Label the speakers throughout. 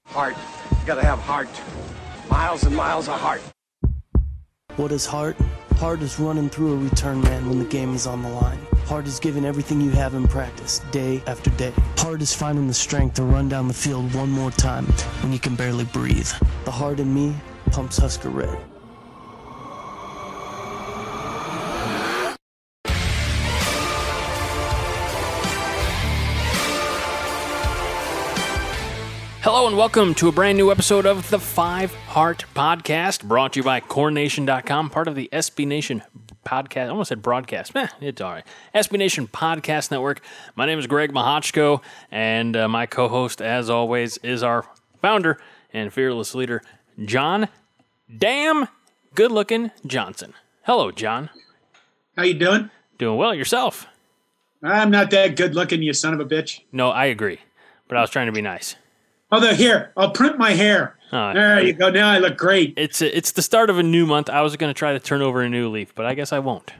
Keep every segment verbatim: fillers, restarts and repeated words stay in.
Speaker 1: Heart. You gotta have heart. Miles and miles of heart.
Speaker 2: What is heart? Heart is running through a return man when the game is on the line. Heart is giving everything you have in practice, day after day. Heart is finding the strength to run down the field one more time when you can barely breathe. The heart in me pumps Husker Red.
Speaker 3: Hello and welcome to a brand new episode of the Five Heart Podcast, brought to you by Corn Nation dot com, part of the S B Nation podcast. I almost said broadcast. Eh, it's all right. S B Nation Podcast Network. My name is Greg Mahochko, and uh, my co-host, as always, is our founder and fearless leader, John Damn Good-Looking Johnson. Hello, John.
Speaker 4: How you doing?
Speaker 3: Doing well. Yourself?
Speaker 4: I'm not that good-looking, you son of a bitch.
Speaker 3: No, I agree, but I was trying to be nice.
Speaker 4: Although, here, I'll print my hair.
Speaker 3: Uh,
Speaker 4: there you go. Now I look great.
Speaker 3: It's a, it's the start of a new month. I was going to try to turn over a new leaf, but I guess I won't.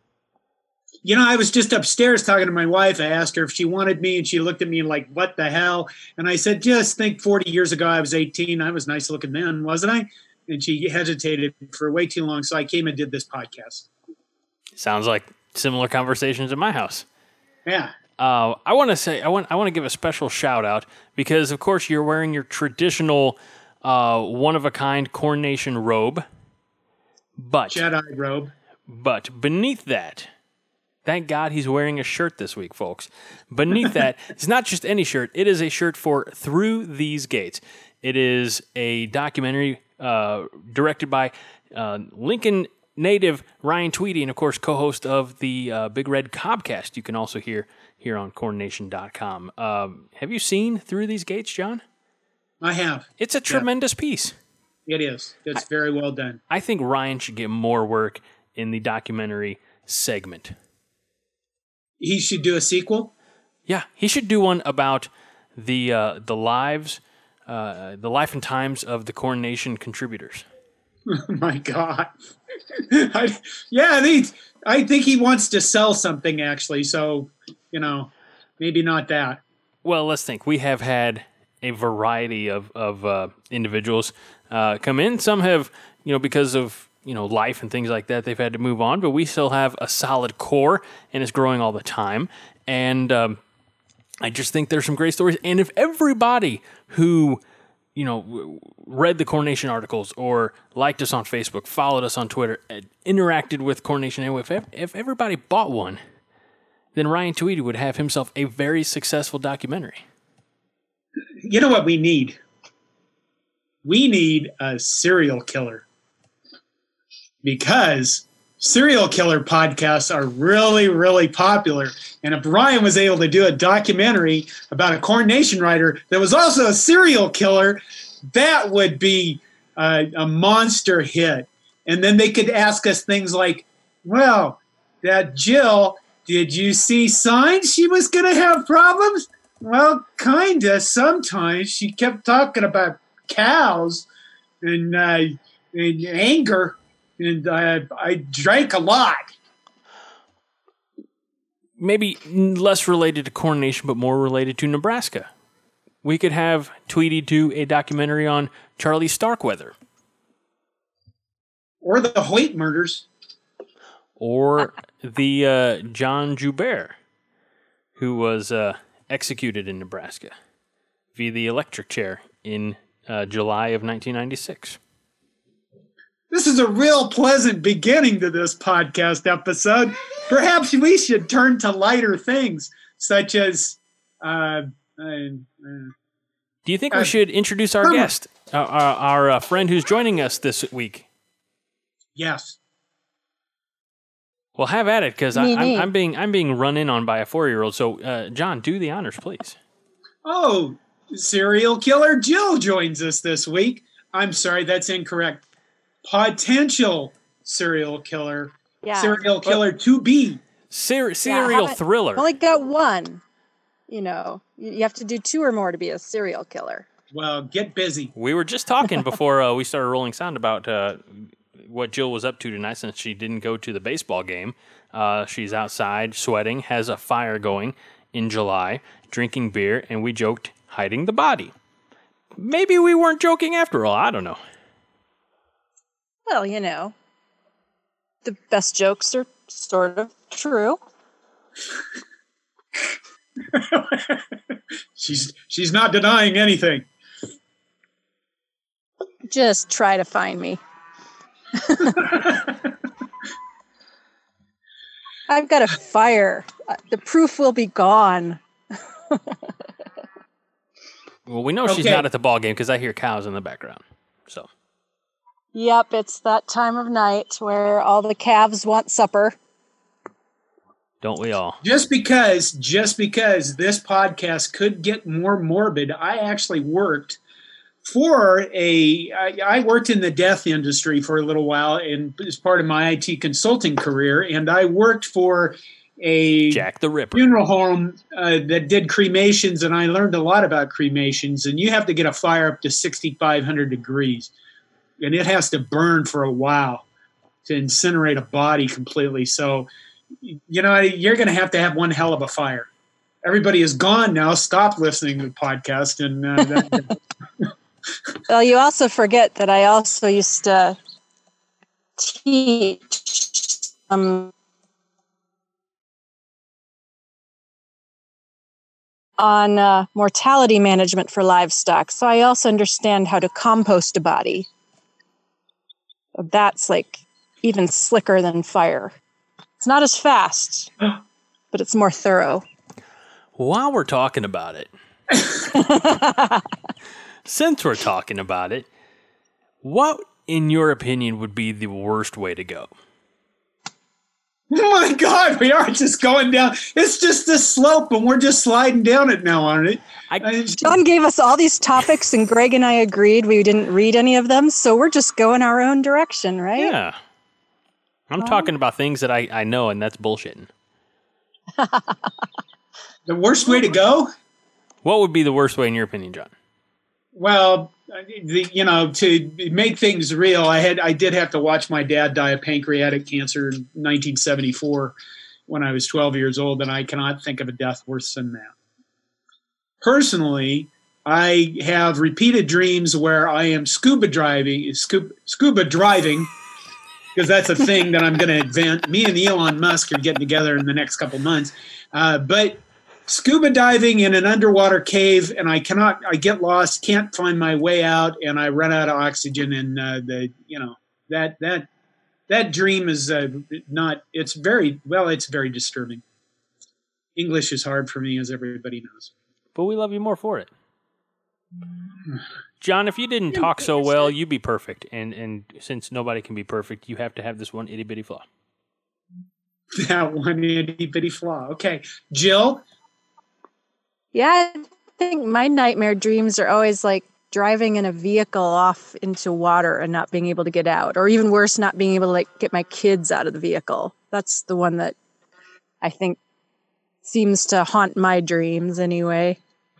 Speaker 4: You know, I was just upstairs talking to my wife. I asked her if she wanted me, and she looked at me like, what the hell? And I said, just think forty years ago I was eighteen. I was nice looking then, wasn't I? And she hesitated for way too long, so I came and did this podcast.
Speaker 3: Sounds like similar conversations in my house.
Speaker 4: Yeah.
Speaker 3: Uh, I want to say I want I want to give a special shout out because, of course, you're wearing your traditional uh, one of a kind Corn Nation robe, but
Speaker 4: Jedi robe.
Speaker 3: But beneath that, thank God he's wearing a shirt this week, folks. Beneath that, it's not just any shirt; it is a shirt for Through These Gates. It is a documentary uh, directed by uh, Lincoln native Ryan Tweedy, and of course, co-host of the uh, Big Red Cobcast. You can also hear here on Corn Nation dot com. Um, have you seen Through These Gates, John?
Speaker 4: I have.
Speaker 3: It's a tremendous yeah. piece.
Speaker 4: It is. It's I, very well done.
Speaker 3: I think Ryan should get more work in the documentary segment.
Speaker 4: He should do a sequel?
Speaker 3: Yeah, he should do one about the uh, the lives, uh, the life and times of the Corn Nation contributors.
Speaker 4: Oh, my God. I, yeah, they, I think he wants to sell something, actually, so... You know, maybe not that.
Speaker 3: Well, let's think. We have had a variety of of uh, individuals uh, come in. Some have, you know, because of you know life and things like that, they've had to move on. But we still have a solid core, and it's growing all the time. And um, I just think there's some great stories. And if everybody who you know read the Corn Nation articles or liked us on Facebook, followed us on Twitter, interacted with Corn Nation anyway, if if everybody bought one, then Ryan Tweedy would have himself a very successful documentary.
Speaker 4: You know what we need? We need a serial killer. Because serial killer podcasts are really, really popular. And if Ryan was able to do a documentary about a Corn Nation writer that was also a serial killer, that would be a, a monster hit. And then they could ask us things like, well, that Jill... Did you see signs she was going to have problems? Well, kind of. Sometimes she kept talking about cows and, uh, and anger, and uh, I drank a lot.
Speaker 3: Maybe less related to Corn Nation, but more related to Nebraska. We could have Tweedy do a documentary on Charlie Starkweather.
Speaker 4: Or the Hoyt murders.
Speaker 3: Or the uh, John Joubert, who was uh, executed in Nebraska via the electric chair in uh, July of nineteen ninety-six.
Speaker 4: This is a real pleasant beginning to this podcast episode. Perhaps we should turn to lighter things, such as... Uh, uh, uh,
Speaker 3: Do you think
Speaker 4: uh,
Speaker 3: we should introduce our guest, uh, our, our uh, friend who's joining us this week?
Speaker 4: Yes.
Speaker 3: Well, have at it, because I'm, I'm being I'm being run in on by a four-year-old. So, uh, John, do the honors, please.
Speaker 4: Oh, serial killer Jill joins us this week. I'm sorry, that's incorrect. Potential serial killer.
Speaker 5: Yeah.
Speaker 4: Serial killer well, to be.
Speaker 3: Ser- serial yeah, thriller.
Speaker 5: Only got one. You know, you have to do two or more to be a serial killer.
Speaker 4: Well, get busy.
Speaker 3: We were just talking before uh, we started rolling sound about... Uh, what Jill was up to tonight since she didn't go to the baseball game. Uh, she's outside sweating, has a fire going in July, drinking beer, and we joked hiding the body. maybe we weren't joking after all. I don't know.
Speaker 5: Well, you know, the best jokes are sort of true.
Speaker 4: she's she's not denying anything.
Speaker 5: Just try to find me. I've got a fire. Uh, The proof will be gone.
Speaker 3: Well, we know she's
Speaker 4: Okay.
Speaker 3: not at the ball game because I hear cows in the background. So
Speaker 5: Yep, it's that time of night where all the calves want supper.
Speaker 3: don't we all?
Speaker 4: Just because, just because this podcast could get more morbid, I actually worked for a. I, I worked in the death industry for a little while, and as part of my I T consulting career, and I worked for a
Speaker 3: Jack the Ripper.
Speaker 4: funeral home uh, that did cremations, and I learned a lot about cremations. And you have to get a fire up to sixty-five hundred degrees, and it has to burn for a while to incinerate a body completely. So, you know, you're going to have to have one hell of a fire. Everybody is gone now. Stop listening to the podcast. And uh, that,
Speaker 5: Well, you also forget that I also used to teach um, on uh, mortality management for livestock. So I also understand how to compost a body. That's like even slicker than fire. It's not as fast, but it's more thorough.
Speaker 3: While we're talking about it, since we're talking about it, what, in your opinion, would be the worst way to go?
Speaker 4: oh my God, we are just going down. It's just a slope, and we're just sliding down it now, aren't it?
Speaker 3: I,
Speaker 4: I-
Speaker 5: John gave us all these topics, and Greg and I agreed we didn't read any of them, so we're just going our own direction, right?
Speaker 3: yeah. I'm talking about things that I, I know, and that's bullshitting.
Speaker 4: the worst way to go?
Speaker 3: What would be the worst way, in your opinion, John?
Speaker 4: Well, the, you know, to make things real, I had I did have to watch my dad die of pancreatic cancer in nineteen seventy-four when I was twelve years old, and I cannot think of a death worse than that. Personally, I have repeated dreams where I am scuba driving, scuba, scuba driving, because that's a thing that I'm going to invent. Me and Elon Musk are getting together in the next couple months, uh, but. Scuba diving in an underwater cave, and I cannot. I get lost, can't find my way out, and I run out of oxygen. And uh, the you know that that that dream is uh, not. It's very well. It's very disturbing. English is hard for me, as everybody knows.
Speaker 3: But we love you more for it. John, if you didn't talk so well, you'd be perfect. And and since nobody can be perfect, you have to have this one itty bitty flaw.
Speaker 4: That one itty bitty flaw. Okay, Jill.
Speaker 5: Yeah, I think my nightmare dreams are always like driving in a vehicle off into water and not being able to get out, or even worse, not being able to like get my kids out of the vehicle. That's the one that I think seems to haunt my dreams anyway.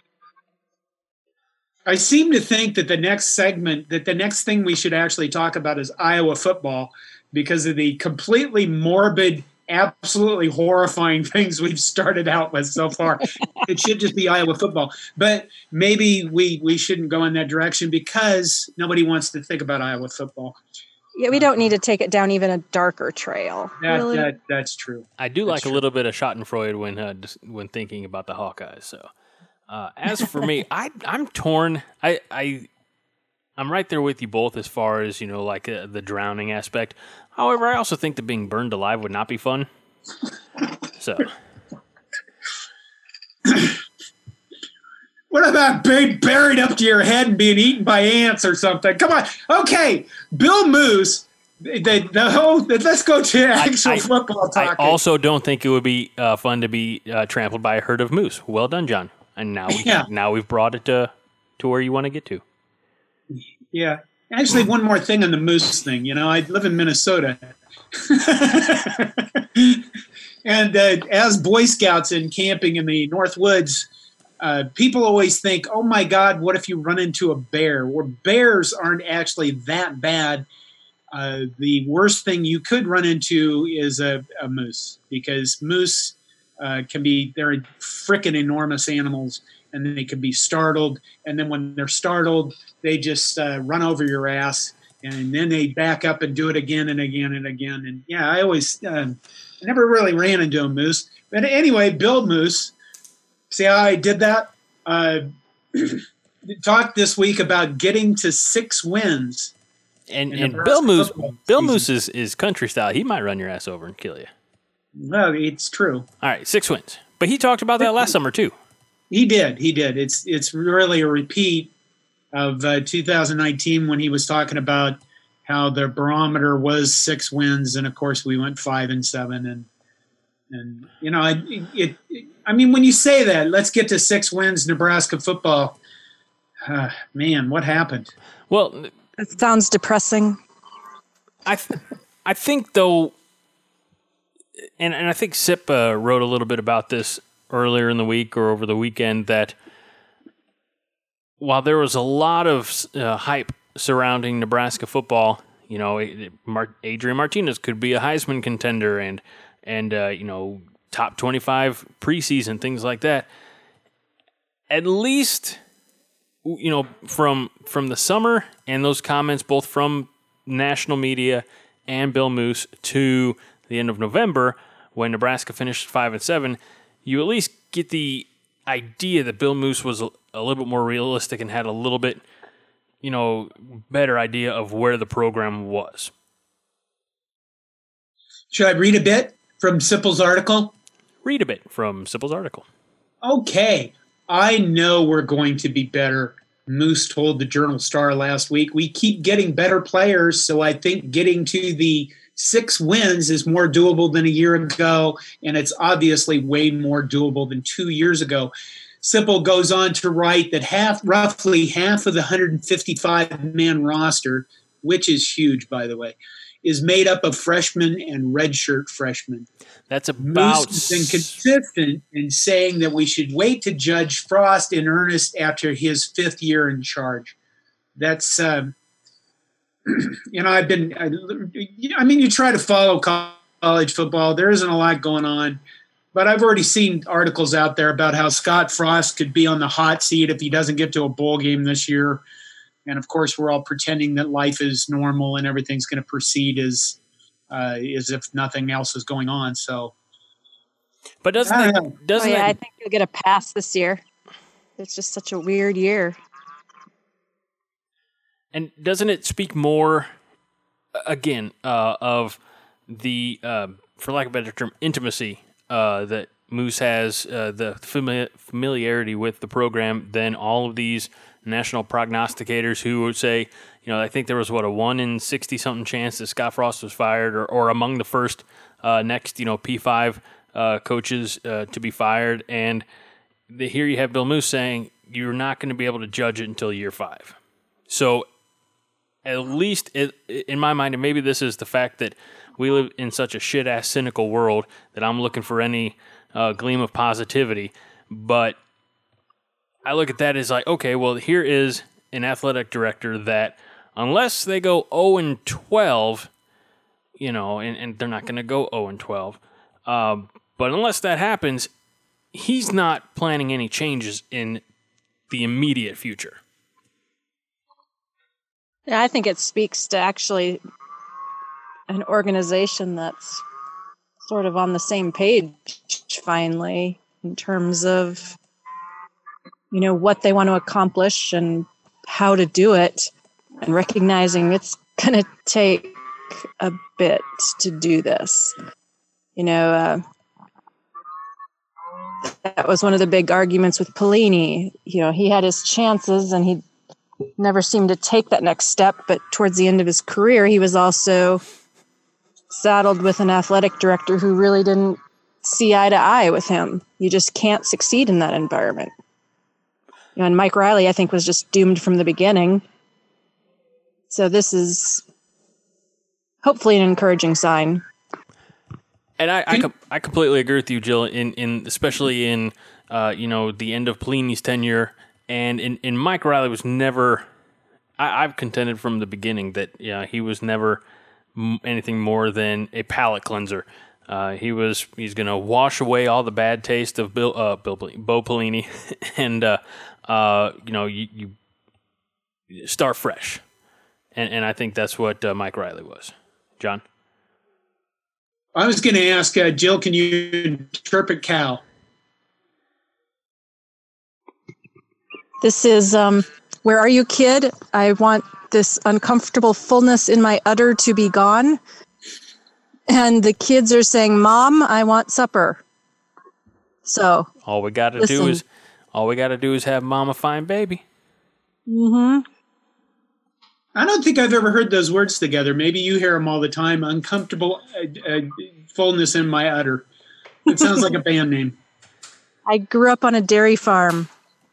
Speaker 4: I seem to think that the next segment, that the next thing we should actually talk about is Iowa football, because of the completely morbid, absolutely horrifying things we've started out with so far. It should just be Iowa football. But maybe we, we shouldn't go in that direction because nobody wants to think about Iowa football.
Speaker 5: Yeah, we don't need to take it down even a darker trail.
Speaker 4: That,
Speaker 5: really.
Speaker 4: that That's true.
Speaker 3: I do
Speaker 4: That's
Speaker 3: like a
Speaker 4: true.
Speaker 3: little bit of Schadenfreude when uh, dis- when thinking about the Hawkeyes. So, uh, as for me, I I'm torn. I I I'm right there with you both as far as you know, like uh, the drowning aspect. However, I also think that being burned alive would not be fun. So,
Speaker 4: What about being buried up to your head and being eaten by ants or something? Come on. Okay, Bill Moose. The, the whole, let's go to actual
Speaker 3: I-
Speaker 4: football
Speaker 3: I
Speaker 4: talk.
Speaker 3: also don't think it would be uh, fun to be uh, trampled by a herd of moose. Well done, John. And now we
Speaker 4: Yeah.
Speaker 3: now we've brought it to to where you want to get to.
Speaker 4: Yeah. Actually, one more thing on the moose thing. You know, I live in Minnesota. And uh, as Boy Scouts and camping in the North Woods, uh, people always think, oh, my God, what if you run into a bear? Well, bears aren't actually that bad. Uh, the worst thing you could run into is a, a moose, because moose uh, can be, they're freaking enormous animals, and then they can be startled. And then when they're startled, they just uh, run over your ass, and then they back up and do it again and again and again. And yeah, I always, uh, I never really ran into a moose. But anyway, Bill Moose, see how I did that? Uh, talked this week about getting to six wins.
Speaker 3: And and Bill Moose, Bill Moose is, is country style. He might run your ass over and kill you.
Speaker 4: Well, it's true.
Speaker 3: All right, six wins. But he talked about that last summer too.
Speaker 4: He did. He did. It's it's really a repeat of uh, two thousand nineteen when he was talking about how the barometer was six wins, and of course we went five and seven. And and you know, it, it, it I mean, when you say that, let's get to six wins, Nebraska football. Uh, man, what happened?
Speaker 3: Well,
Speaker 5: it sounds depressing.
Speaker 3: I th- I think though, and and I think Sip uh, wrote a little bit about this earlier in the week or over the weekend, that while there was a lot of uh, hype surrounding Nebraska football, you know, Mar- Adrian Martinez could be a Heisman contender, and and uh, you know, top twenty-five preseason, things like that. At least, you know, from from the summer and those comments, both from national media and Bill Moose, to the end of November when Nebraska finished five and seven, you at least get the idea that Bill Moose was a, a little bit more realistic and had a little bit, you know, better idea of where the program was.
Speaker 4: Should I read a bit from Sipple's article?
Speaker 3: Read a bit from Sipple's article.
Speaker 4: Okay. I know we're going to be better, Moose told the Journal Star last week. We keep getting better players, so I think getting to the six wins is more doable than a year ago, and it's obviously way more doable than two years ago. Sipple goes on to write that half, roughly half of the one hundred fifty-five man roster, which is huge, by the way, is made up of freshmen and redshirt freshmen.
Speaker 3: That's about...
Speaker 4: Moose has been consistent in saying that we should wait to judge Frost in earnest after his fifth year in charge. That's, uh, you know, I've been, I, I mean, you try to follow college football. There isn't a lot going on. But I've already seen articles out there about how Scott Frost could be on the hot seat if he doesn't get to a bowl game this year. And, of course, we're all pretending that life is normal and everything's going to proceed as uh, as if nothing else is going on. So,
Speaker 3: But doesn't it, doesn't
Speaker 5: oh, yeah,
Speaker 3: it,
Speaker 5: I think you'll get a pass this year. It's just such a weird year.
Speaker 3: And doesn't it speak more, again, uh, of the, uh, for lack of a better term, intimacy uh, that Moose has, uh, the famili- familiarity with the program, than all of these national prognosticators who would say, you know, I think there was, what, a one in sixty-something chance that Scott Frost was fired, or, or among the first uh, next, you know, P five uh, coaches uh, to be fired. And the, here you have Bill Moose saying you're not going to be able to judge it until year five. So at least it, in my mind, and maybe this is the fact that we live in such a shit-ass cynical world that I'm looking for any uh, gleam of positivity, but I look at that as like, okay, well, here is an athletic director that unless they go oh and twelve, you know, and, and they're not going to go oh and twelve, um, but unless that happens, he's not planning any changes in the immediate future.
Speaker 5: Yeah, I think it speaks to actually an organization that's sort of on the same page finally in terms of, you know, what they want to accomplish and how to do it, and recognizing it's going to take a bit to do this. You know, uh, that was one of the big arguments with Pelini. You know, he had his chances and he never seemed to take that next step, but towards the end of his career, he was also saddled with an athletic director who really didn't see eye to eye with him. You just can't succeed in that environment. You know, and Mike Riley, I think, was just doomed from the beginning. So this is hopefully an encouraging sign.
Speaker 3: And I, I, com- I completely agree with you, Jill, in, in especially in uh, you know, the end of Pelini's tenure. And in, in Mike Riley was never, I, I've contended from the beginning that yeah, he was never m- anything more than a palate cleanser. Uh, he was he's going to wash away all the bad taste of Bill, uh, Bill Bo Pelini, and uh, uh, you know you, you start fresh, and and I think that's what uh, Mike Riley was. John,
Speaker 4: I was going to ask uh, Jill, can you interpret Cal?
Speaker 5: This is um, where are you, kid? I want this uncomfortable fullness in my udder to be gone. And the kids are saying, Mom, I want supper. So
Speaker 3: all we got to do is all we got to do is have Mama find baby.
Speaker 5: Mm-hmm.
Speaker 4: I don't think I've ever heard those words together. Maybe you hear them all the time. Uncomfortable uh, uh, fullness in my udder. It sounds like a band name.
Speaker 5: I grew up on a dairy farm.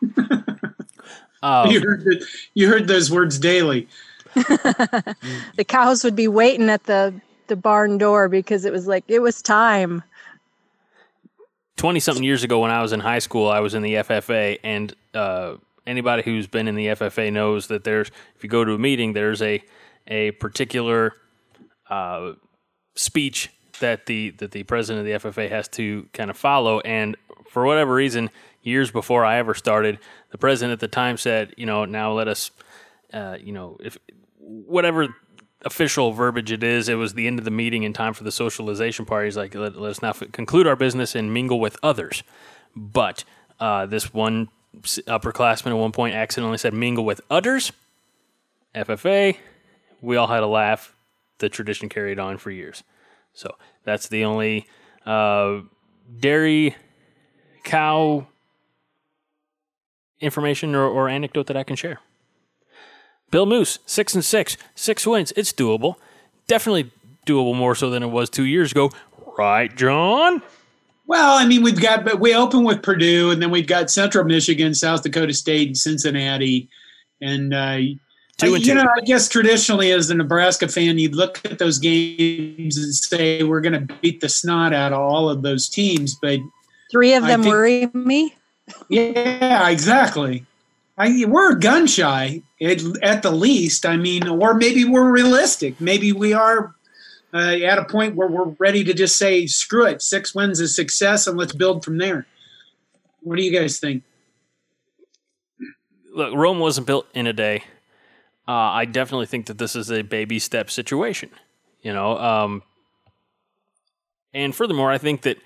Speaker 3: Oh.
Speaker 4: You heard the, you heard those words daily.
Speaker 5: The cows would be waiting at the, the barn door because it was like, it was time.
Speaker 3: twenty-something years ago when I was in high school, I was in the F F A, and uh, anybody who's been in the F F A knows that there's, if you go to a meeting, there's a a particular uh, speech that the that the president of the F F A has to kind of follow, and for whatever reason, years before I ever started, the president at the time said, you know, now let us, uh, you know, if whatever official verbiage it is, it was the end of the meeting and time for the socialization party. He's like, let, let us now f- conclude our business and mingle with others. But uh, this one upperclassman at one point accidentally said mingle with others. F F A, we all had a laugh. The tradition carried on for years. So that's the only uh, dairy cow information or, or anecdote that I can share. Bill Moose, six and six, six wins. It's doable. Definitely doable more so than it was two years ago. Right, John?
Speaker 4: Well, I mean, we've got, but we open with Purdue, and then we've got Central Michigan, South Dakota State, and Cincinnati. And, uh,
Speaker 3: two and
Speaker 4: you
Speaker 3: two.
Speaker 4: know, I guess traditionally as a Nebraska fan, you'd look at those games and say, we're going to beat the snot out of all of those teams. But
Speaker 5: Three of
Speaker 4: I
Speaker 5: them
Speaker 4: think-
Speaker 5: worry me.
Speaker 4: yeah, exactly. I, we're gun shy at, at the least. I mean, or maybe we're realistic. Maybe we are uh, at a point where we're ready to just say, screw it, six wins is success, and let's build from there. What do you guys think?
Speaker 3: Look, Rome wasn't built in a day. Uh, I definitely think that this is a baby step situation. You know, um, and furthermore, I think that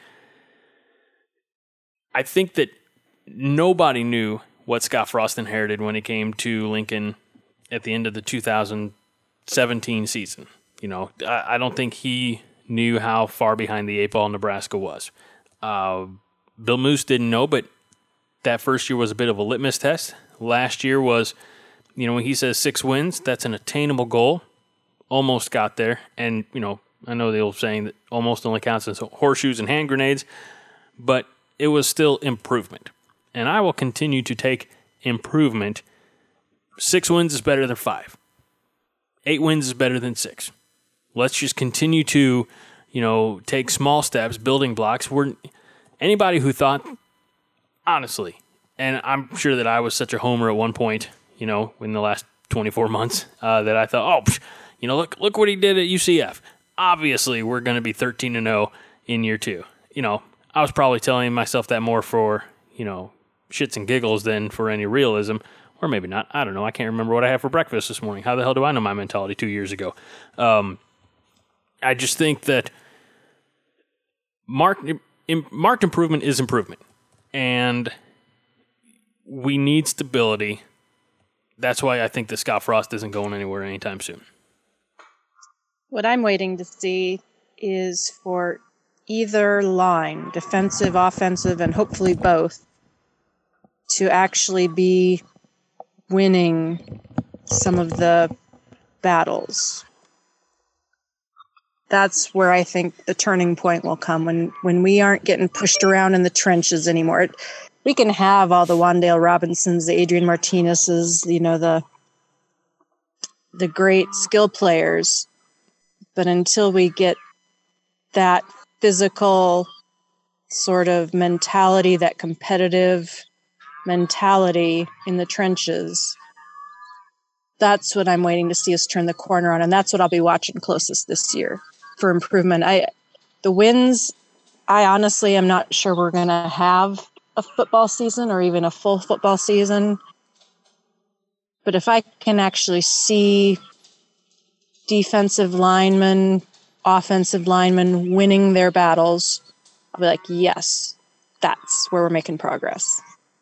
Speaker 3: I think that nobody knew what Scott Frost inherited when it came to Lincoln at the end of the two thousand seventeen season. You know, I, I don't think he knew how far behind the eight ball Nebraska was. Uh, Bill Moose didn't know, but that first year was a bit of a litmus test. Last year was, you know, when he says six wins, that's an attainable goal. Almost got there. And, you know, I know the old saying that almost only counts as horseshoes and hand grenades, but it was still improvement. And I will continue to take improvement. Six wins is better than five. Eight wins is better than six. Let's just continue to, you know, take small steps, building blocks. We're anybody who thought, honestly, and I'm sure that I was such a homer at one point, you know, in the last twenty-four months, uh, that I thought, oh, psh, you know, look, look what he did at U C F. Obviously, we're going to be thirteen and oh in year two. You know, I was probably telling myself that more for, you know, shits and giggles than for any realism, or maybe not. I don't know. I can't remember what I had for breakfast this morning. How the hell do I know my mentality two years ago? Um, I just think that marked, marked improvement is improvement, and we need stability. That's why I think that Scott Frost isn't going anywhere anytime soon.
Speaker 5: What I'm waiting to see is for either line, defensive, offensive, and hopefully both, to actually be winning some of the battles. That's where I think the turning point will come, when, when we aren't getting pushed around in the trenches anymore. It, we can have all the Wandale Robinsons, the Adrian Martinez's, you know, the the great skill players, but until we get that physical sort of mentality, that competitive mentality in the trenches, that's what I'm waiting to see us turn the corner on, and that's what I'll be watching closest this year for improvement. I the wins, I honestly am not sure we're going to have a football season or even a full football season. But if I can actually see defensive linemen, offensive linemen winning their battles, I'll be like, yes, that's where we're making progress.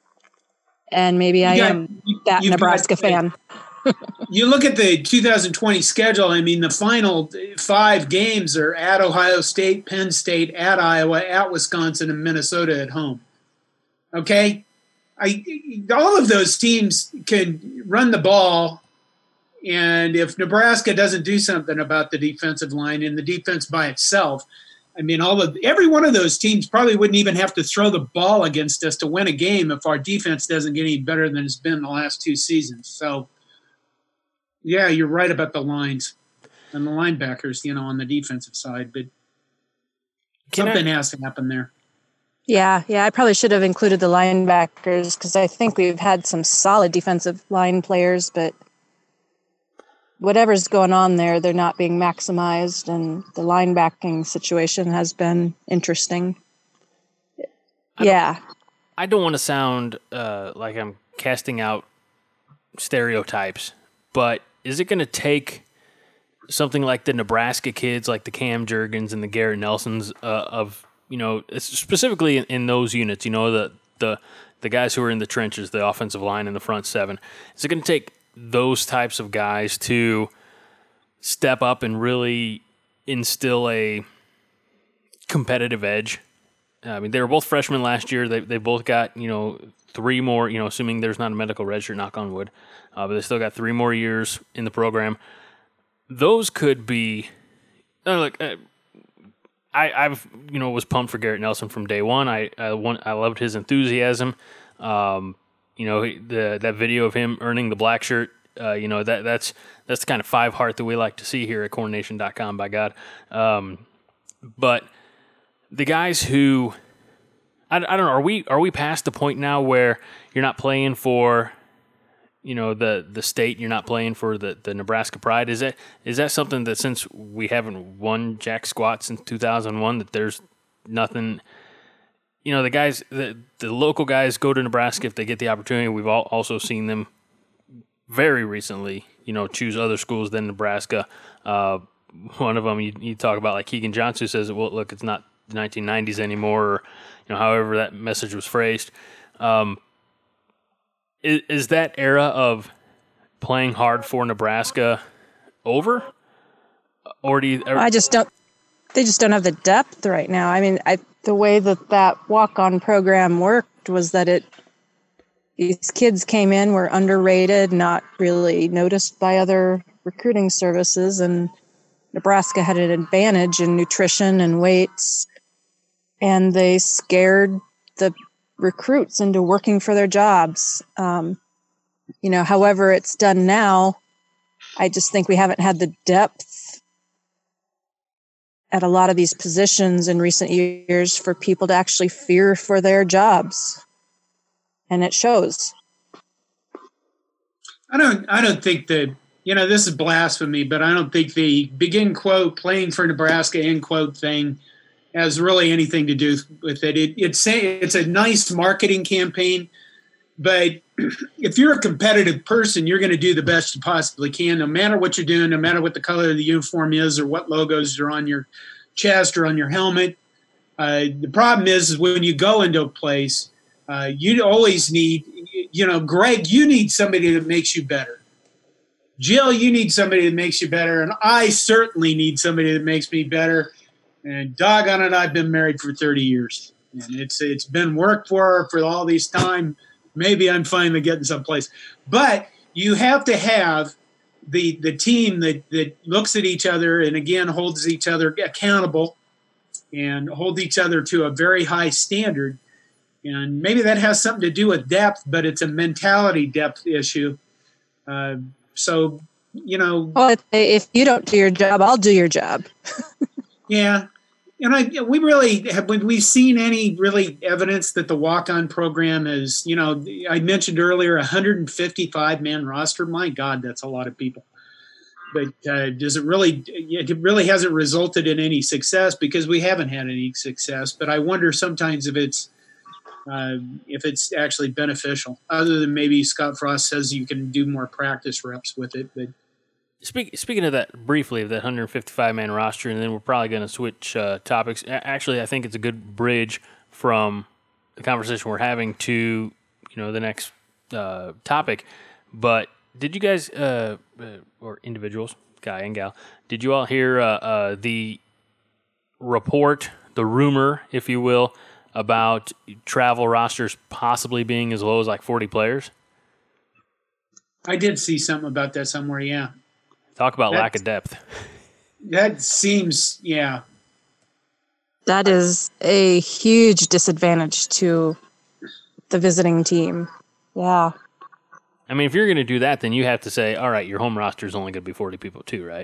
Speaker 5: And maybe you I got, am that Nebraska got, fan.
Speaker 4: You look at the two thousand twenty schedule, I mean, the final five games are at Ohio State, Penn State, at Iowa, at Wisconsin, and Minnesota at home. Okay? I, all of those teams can run the ball, and if Nebraska doesn't do something about the defensive line and the defense by itself, I mean, all of every one of those teams probably wouldn't even have to throw the ball against us to win a game if our defense doesn't get any better than it's been the last two seasons. So, yeah, you're right about the lines and the linebackers, you know, on the defensive side, but Can something I- has to happen there.
Speaker 5: Yeah, yeah, I probably should have included the linebackers because I think we've had some solid defensive line players, but whatever's going on there, they're not being maximized, and the linebacking situation has been interesting.
Speaker 3: I
Speaker 5: yeah.
Speaker 3: Don't, I don't want to sound uh, like I'm casting out stereotypes, but is it going to take something like the Nebraska kids, like the Cam Jurgens and the Garrett Nelsons uh, of you know, specifically in, in those units, you know, the, the the guys who are in the trenches, the offensive line and the front seven. Is it going to take those types of guys to step up and really instill a competitive edge? I mean, they were both freshmen last year. They they both got, you know, three more, you know, assuming there's not a medical redshirt, knock on wood, uh, but they still got three more years in the program. Those could be, uh, like, uh, I, I've you know was pumped for Garrett Nelson from day one. I I, want, I loved his enthusiasm. Um, you know the that video of him earning the black shirt. Uh, you know that that's that's the kind of five heart that we like to see here at corn nation dot com. By God, um, but the guys who I, I don't know are we are we past the point now where you're not playing for you know the the state, you're not playing for the, the Nebraska pride? Is that is that something that since we haven't won jack squat since two thousand one that there's nothing, you know the guys the, the local guys go to Nebraska if they get the opportunity. We've all also seen them very recently you know choose other schools than Nebraska. Uh, one of them you, you talk about like Keegan Johnson, who says, well, look, it's not the nineteen nineties anymore, or you know however that message was phrased. Um, Is, is that era of playing hard for Nebraska over, or do you? Or,
Speaker 5: I just don't. They just don't have the depth right now. I mean, I, the way that that walk-on program worked was that it these kids came in, were underrated, not really noticed by other recruiting services, and Nebraska had an advantage in nutrition and weights, and they scared the recruits into working for their jobs. Um, you know, however it's done now, I just think we haven't had the depth at a lot of these positions in recent years for people to actually fear for their jobs. And it shows.
Speaker 4: I don't, I don't think that, you know, this is blasphemy, but I don't think the begin quote playing for Nebraska end quote thing has really anything to do with it. it it's, it's a nice marketing campaign, but if you're a competitive person, you're going to do the best you possibly can, no matter what you're doing, no matter what the color of the uniform is or what logos are on your chest or on your helmet. Uh, the problem is, is when you go into a place, uh, you always need, you know, Greg, you need somebody that makes you better. Jill, you need somebody that makes you better. And I certainly need somebody that makes me better. And doggone it, I've been married for thirty years. And it's it's been work for her for all this time. Maybe I'm finally getting someplace. But you have to have the the team that, that looks at each other and, again, holds each other accountable and holds each other to a very high standard. And maybe that has something to do with depth, but it's a mentality depth issue. Uh, so, you know.
Speaker 5: Well, if you don't do your job, I'll do your job.
Speaker 4: Yeah. And I, we really have, when we've seen any really evidence that the walk-on program is, you know, I mentioned earlier, one hundred fifty-five man roster. My God, that's a lot of people. but uh, does it really? It really hasn't resulted in any success because we haven't had any success. But I wonder sometimes if it's uh, if it's actually beneficial, other than maybe Scott Frost says you can do more practice reps with it. But
Speaker 3: Speak, speaking of that briefly, of that one hundred fifty-five man roster, and then we're probably going to switch uh, topics. Actually, I think it's a good bridge from the conversation we're having to, you know, the next uh, topic. But did you guys, uh, uh, or individuals, guy and gal, did you all hear uh, uh, the report, the rumor, if you will, about travel rosters possibly being as low as like forty players?
Speaker 4: I did see something about that somewhere, yeah.
Speaker 3: Talk about
Speaker 4: That's,
Speaker 3: lack of depth.
Speaker 4: That seems, yeah.
Speaker 5: That is a huge disadvantage to the visiting team. Yeah.
Speaker 3: I mean, if you're going to do that, then you have to say, all right, your home roster is only going to be forty people too, right?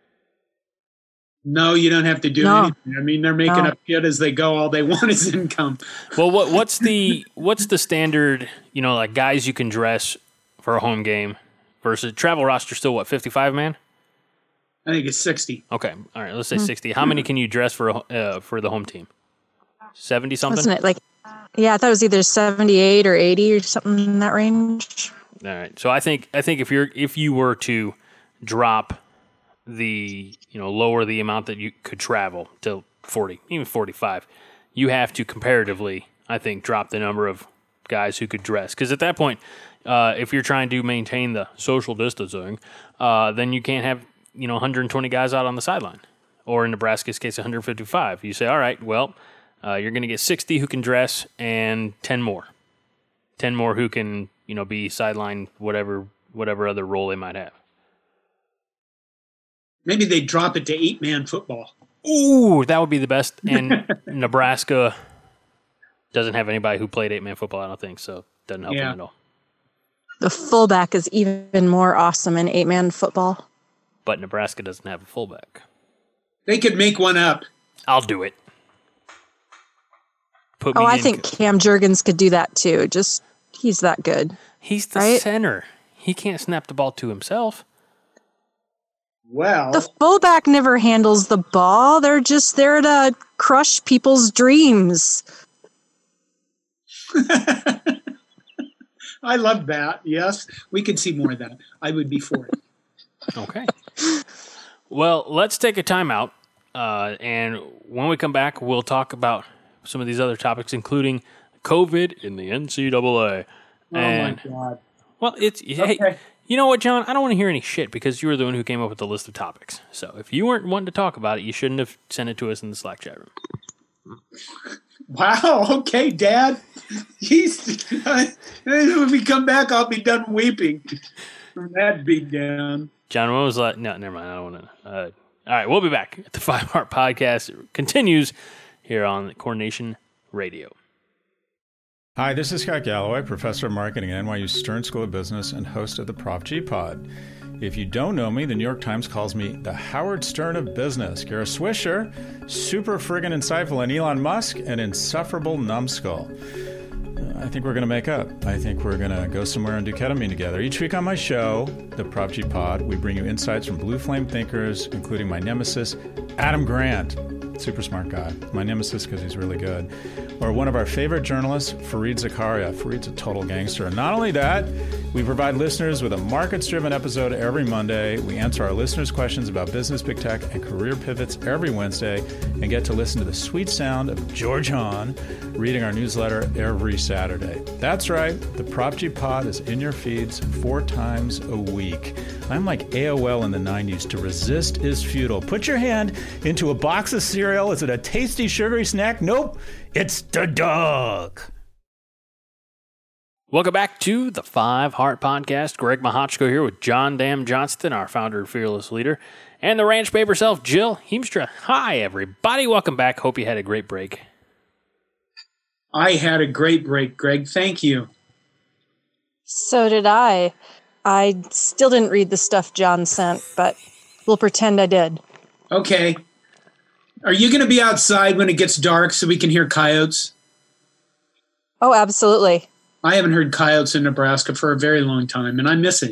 Speaker 4: No, you don't have to do
Speaker 5: No.
Speaker 4: anything. I mean, they're making
Speaker 5: No.
Speaker 4: up shit as they go. All they want is income.
Speaker 3: Well, what what's the what's the standard, you know, like guys you can dress for a home game versus travel roster still what, fifty-five man?
Speaker 4: I think it's sixty.
Speaker 3: Okay. All right, let's say sixty. How many can you dress for a, uh, for the home team? seventy something?
Speaker 5: Wasn't it like, yeah, I thought it was either seventy-eight or eighty or something in that range.
Speaker 3: All right. So I think I think if you're if you were to drop the, you know, lower the amount that you could travel to forty, even forty-five, you have to comparatively, I think, drop the number of guys who could dress. Because at that point, uh, if you're trying to maintain the social distancing, uh, then you can't have, you know, one hundred twenty guys out on the sideline. Or in Nebraska's case, one hundred fifty-five. You say, all right, well, uh, you're going to get sixty who can dress and ten more. ten more who can, you know, be sideline, whatever whatever other role they might have.
Speaker 4: Maybe they drop it to eight-man football.
Speaker 3: Ooh, that would be the best. And Nebraska doesn't have anybody who played eight-man football, I don't think, so it doesn't help
Speaker 4: Yeah.
Speaker 3: them at all.
Speaker 5: The fullback is even more awesome in eight-man football.
Speaker 3: But Nebraska doesn't have a fullback.
Speaker 4: They could make one up.
Speaker 3: I'll do it. Put me
Speaker 5: Oh, I
Speaker 3: in
Speaker 5: think
Speaker 3: co-
Speaker 5: Cam Jurgens could do that too. Just, he's that good.
Speaker 3: he's the
Speaker 5: right?
Speaker 3: center. He can't snap the ball to himself.
Speaker 4: Well,
Speaker 5: The fullback never handles the ball. They're just there to crush people's dreams.
Speaker 4: I love that. Yes, we could see more of that. I would be for it.
Speaker 3: Okay. Well, let's take a timeout. Uh, and when we come back, we'll talk about some of these other topics, including COVID in the N C double A.
Speaker 4: Oh,
Speaker 3: And,
Speaker 4: my God.
Speaker 3: well, it's, hey,
Speaker 4: Okay.
Speaker 3: you know what, John? I don't want to hear any shit because you were the one who came up with the list of topics. So if you weren't wanting to talk about it, you shouldn't have sent it to us in the Slack chat room.
Speaker 4: Wow. Okay, Dad. He's, when we come back, I'll be done weeping from that beat down.
Speaker 3: John, when was that? No, never mind. I don't want to. Uh, all right, we'll be back. The Five Heart Podcast continues here on Coronation Radio.
Speaker 6: Hi, this is Scott Galloway, professor of marketing at N Y U Stern School of Business and host of the Prop G Pod. If you don't know me, the New York Times calls me the Howard Stern of business. Kara Swisher, super friggin' insightful, and Elon Musk, an insufferable numbskull. I think we're going to make up. I think we're going to go somewhere and do ketamine together. Each week on my show, the Prop G Pod, we bring you insights from blue flame thinkers, including my nemesis, Adam Grant. Super smart guy. My nemesis because he's really good. Or one of our favorite journalists, Fareed Zakaria. Fareed's a total gangster. And not only that, we provide listeners with a markets-driven episode every Monday. We answer our listeners' questions about business, big tech, and career pivots every Wednesday, and get to listen to the sweet sound of George Hahn reading our newsletter every Saturday. That's right. The Prop G Pod is in your feeds four times a week. I'm like A O L in the nineties. To resist is futile. Put your hand into a box of cereal. Is it a tasty, sugary snack? Nope. It's the dog.
Speaker 3: Welcome back to the Five Heart Podcast. Greg Mahochko here with John Dam Johnston, our founder and fearless leader, and the ranch babe herself, Jill Heemstra. Hi, everybody. Welcome back. Hope you had a great break.
Speaker 4: I had a great break, Greg. Thank you.
Speaker 5: So did I. I still didn't read the stuff John sent, but we'll pretend I did.
Speaker 4: Okay. Are you going to be outside when it gets dark so we can hear coyotes?
Speaker 5: Oh, absolutely.
Speaker 4: I haven't heard coyotes in Nebraska for a very long time, and I miss it.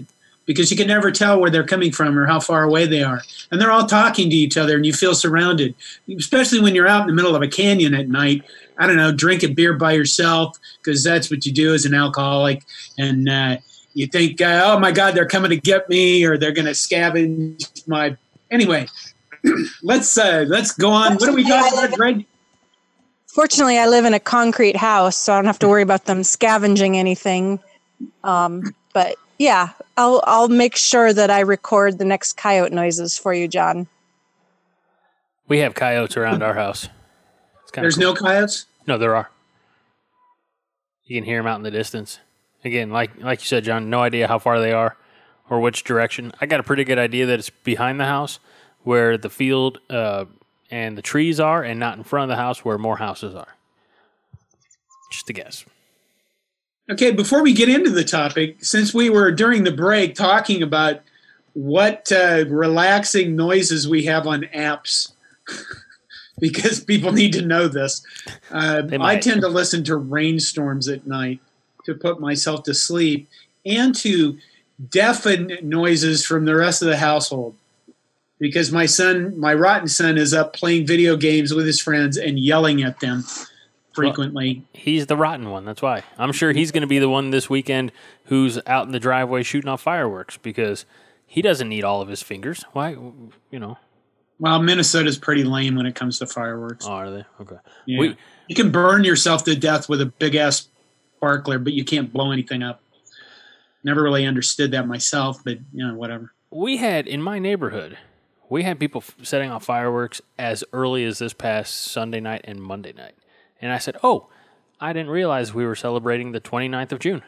Speaker 4: because you can never tell where they're coming from or how far away they are. And they're all talking to each other, and you feel surrounded, especially when you're out in the middle of a canyon at night. I don't know, drink a beer by yourself, because that's what you do as an alcoholic. And uh, you think, uh, oh, my God, they're coming to get me, or they're going to scavenge my – anyway, let's uh, let's go on. What are we talking about, Greg?
Speaker 5: Fortunately, I live in a concrete house, so I don't have to worry about them scavenging anything. Um, but, yeah, I'll I'll make sure that I record the next coyote noises for you, John.
Speaker 3: We have coyotes around our house.
Speaker 4: There's
Speaker 3: cool.
Speaker 4: no coyotes?
Speaker 3: No, there are. You can hear them out in the distance. Again, like like you said, John, no idea how far they are or which direction. I got a pretty good idea that it's behind the house where the field uh, and the trees are, and not in front of the house where more houses are. Just a guess.
Speaker 4: Okay, before we get into the topic, since we were during the break talking about what uh, relaxing noises we have on apps, because people need to know this, uh, I tend to listen to rainstorms at night to put myself to sleep and to deafen noises from the rest of the household. Because my son, my rotten son, is up playing video games with his friends and yelling at them frequently.
Speaker 3: Well, he's the rotten one. That's why. I'm sure he's going to be the one this weekend who's out in the driveway shooting off fireworks, because he doesn't need all of his fingers. Why, you know.
Speaker 4: Well, Minnesota's pretty lame when it comes to fireworks.
Speaker 3: Oh, are they? Okay.
Speaker 4: Yeah.
Speaker 3: We,
Speaker 4: you can burn yourself to death with a big-ass sparkler, but you can't blow anything up. Never really understood that myself, but, you know, whatever.
Speaker 3: We had, in my neighborhood, we had people f- setting off fireworks as early as this past Sunday night and Monday night. And I said, oh, I didn't realize we were celebrating the twenty-ninth of June.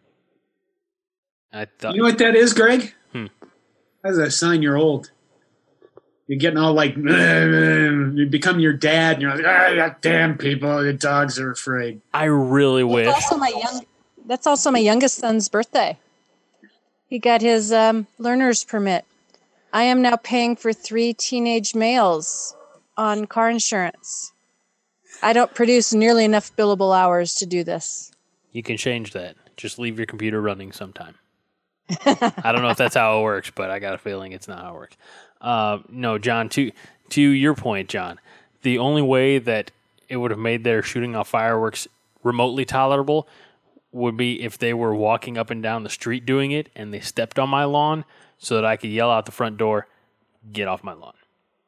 Speaker 3: I thought,
Speaker 4: you know what that is, Greg?
Speaker 3: Hmm.
Speaker 4: That's a sign you're old. You're getting all like, you become your dad, and you're like, ah, damn people, the dogs are afraid.
Speaker 3: I really wish.
Speaker 5: That's also my young. That's also my youngest son's birthday. He got his um, learner's permit. I am now paying for three teenage males on car insurance. I don't produce nearly enough billable hours to do this.
Speaker 3: You can change that. Just leave your computer running sometime. I don't know if that's how it works, but I got a feeling it's not how it works. Uh, no, John, to to your point, John, the only way that it would have made their shooting off fireworks remotely tolerable would be if they were walking up and down the street doing it and they stepped on my lawn so that I could yell out the front door, get off my lawn.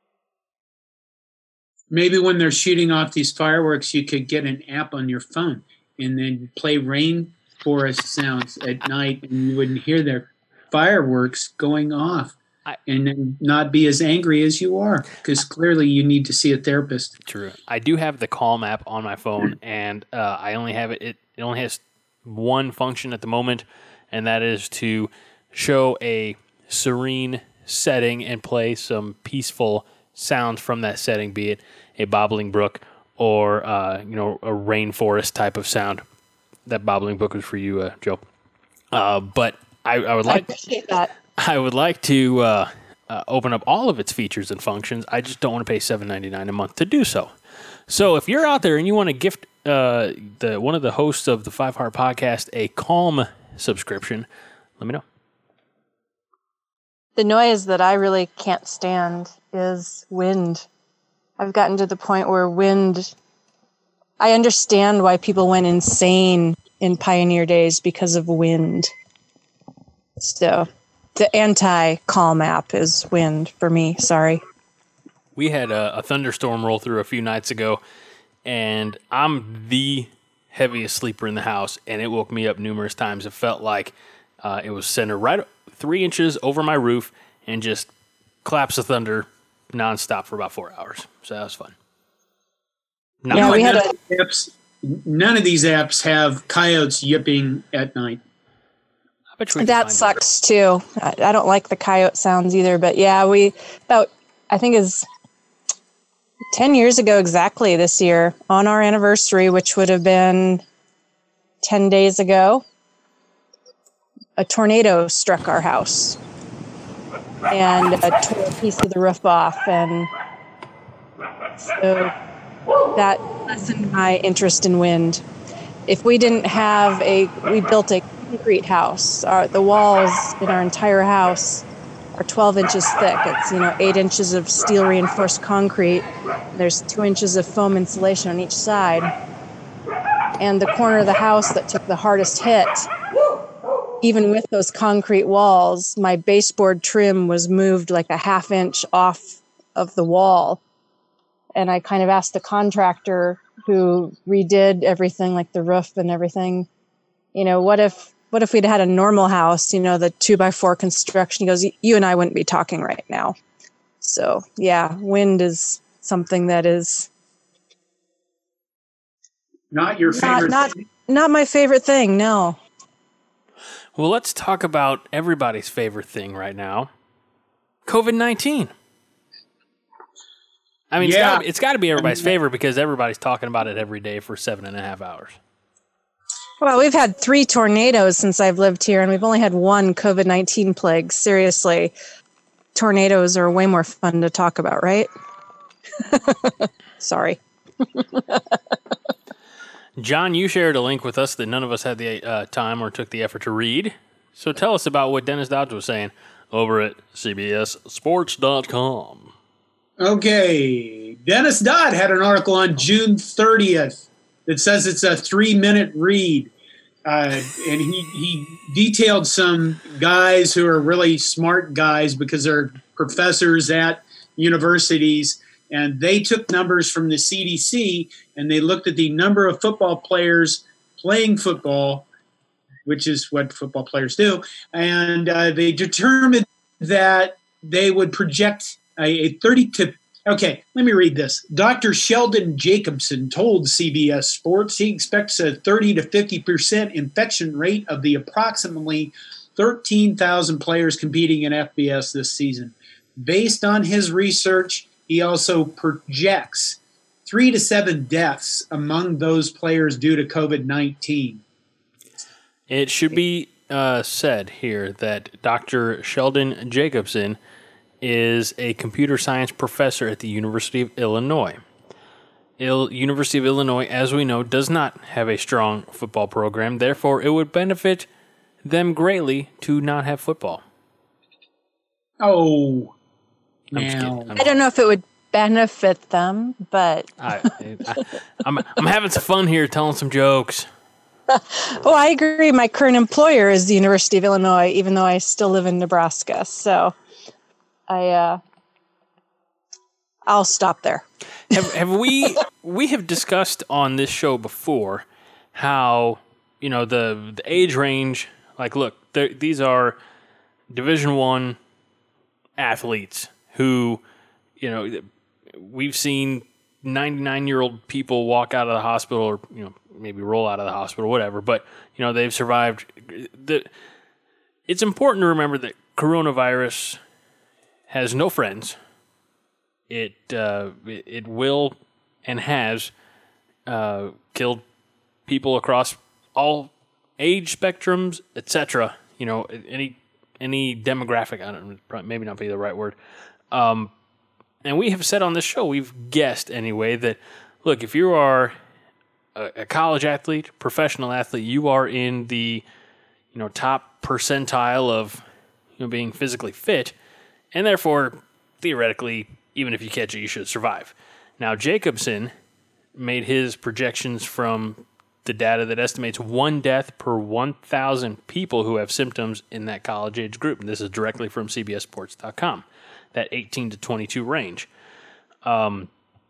Speaker 4: Maybe when they're shooting off these fireworks, you could get an app on your phone and then play rainforest sounds at night, and you wouldn't hear their fireworks going off. I, and then not be as angry as you are, because clearly you need to see a therapist.
Speaker 3: True. I do have the Calm app on my phone, and uh, I only have it, it. It only has one function at the moment, and that is to show a serene setting and play some peaceful sounds from that setting, be it a babbling brook or uh, you know, a rainforest type of sound. That babbling brook was for you, uh, Joe. Uh, but I, I would like.
Speaker 5: I appreciate that.
Speaker 3: I would like to uh, uh, open up all of its features and functions. I just don't want to pay seven dollars and ninety-nine cents a month to do so. So if you're out there and you want to gift uh, the one of the hosts of the Five Heart Podcast a Calm subscription, let me know.
Speaker 5: The noise that I really can't stand is wind. I've gotten to the point where wind... I understand why people went insane in pioneer days because of wind. So... the anti-Calm app is wind for me. Sorry.
Speaker 3: We had a, a thunderstorm roll through a few nights ago, and I'm the heaviest sleeper in the house, and it woke me up numerous times. It felt like uh, it was centered right three inches over my roof and just claps of thunder nonstop for about four hours. So that was fun.
Speaker 5: Not yeah, we had
Speaker 4: none,
Speaker 5: a-
Speaker 4: of apps, none of these apps have coyotes yipping at night.
Speaker 5: That sucks it. too. I, I don't like the coyote sounds either, but yeah, we about, I think is ten years ago exactly this year on our anniversary, which would have been ten days ago, a tornado struck our house and uh, tore a piece of the roof off. And so that lessened my interest in wind. If we didn't have a, we built a concrete house. Our, the walls in our entire house are twelve inches thick. It's, you know, eight inches of steel reinforced concrete. There's two inches of foam insulation on each side. And the corner of the house that took the hardest hit, even with those concrete walls, my baseboard trim was moved like a half inch off of the wall. And I kind of asked the contractor who redid everything, like the roof and everything, you know, what if what if we'd had a normal house, you know, the two by four construction? He goes, you and I wouldn't be talking right now. So yeah, wind is something that is
Speaker 4: not your favorite
Speaker 5: not, not,
Speaker 4: thing.
Speaker 5: Not my favorite thing, no.
Speaker 3: Well, let's talk about everybody's favorite thing right now, COVID nineteen. I mean,
Speaker 4: Yeah.
Speaker 3: it's got to be everybody's favorite because everybody's talking about it every day for seven and a half hours.
Speaker 5: Well, we've had three tornadoes since I've lived here, and we've only had one COVID nineteen plague. Seriously, tornadoes are way more fun to talk about, right? Sorry.
Speaker 3: John, you shared a link with us that none of us had the uh, time or took the effort to read. So tell us about what Dennis Dodge was saying over at C B S sports dot com.
Speaker 4: Okay. Dennis Dodd had an article on June thirtieth that says it's a three-minute read. Uh, and he, he detailed some guys who are really smart guys because they're professors at universities. And they took numbers from the C D C, and they looked at the number of football players playing football, which is what football players do. And uh, they determined that they would project a, a thirty to okay, let me read this. Doctor Sheldon Jacobson told C B S Sports he expects a thirty to fifty percent infection rate of the approximately thirteen thousand players competing in F B S this season. Based on his research, he also projects three to seven deaths among those players due to COVID nineteen.
Speaker 3: It should be uh, said here that Doctor Sheldon Jacobson is a computer science professor at the University of Illinois. Il- University of Illinois, as we know, does not have a strong football program. Therefore, it would benefit them greatly to not have football.
Speaker 4: Oh,
Speaker 3: I'm just
Speaker 4: now.
Speaker 3: kidding. I'm
Speaker 5: I don't know if it would benefit them, but
Speaker 3: I, I, I'm, I'm having some fun here telling some jokes.
Speaker 5: oh, I agree. My current employer is the University of Illinois, even though I still live in Nebraska. So I, uh, I'll stop there.
Speaker 3: have, have we we have discussed on this show before how, you know, the the age range, like, look, these are Division One athletes who, you know, we've seen ninety-nine-year-old people walk out of the hospital, or, you know, maybe roll out of the hospital, whatever, but, you know, they've survived. The, it's important to remember that coronavirus has no friends. It uh, it, it will and has uh, killed people across all age spectrums, et cetera. You know, any any demographic. I don't maybe not be the right word. Um, and we have said on this show, we've guessed anyway, that look, if you are a, a college athlete, professional athlete, you are in the you know top percentile of you know being physically fit, and therefore theoretically, even if you catch it, you should survive. Now, Jacobson made his projections from the data that estimates one death per one thousand people who have symptoms in that college age group. And this is directly from C B S sports dot com, that eighteen to twenty-two range. Um,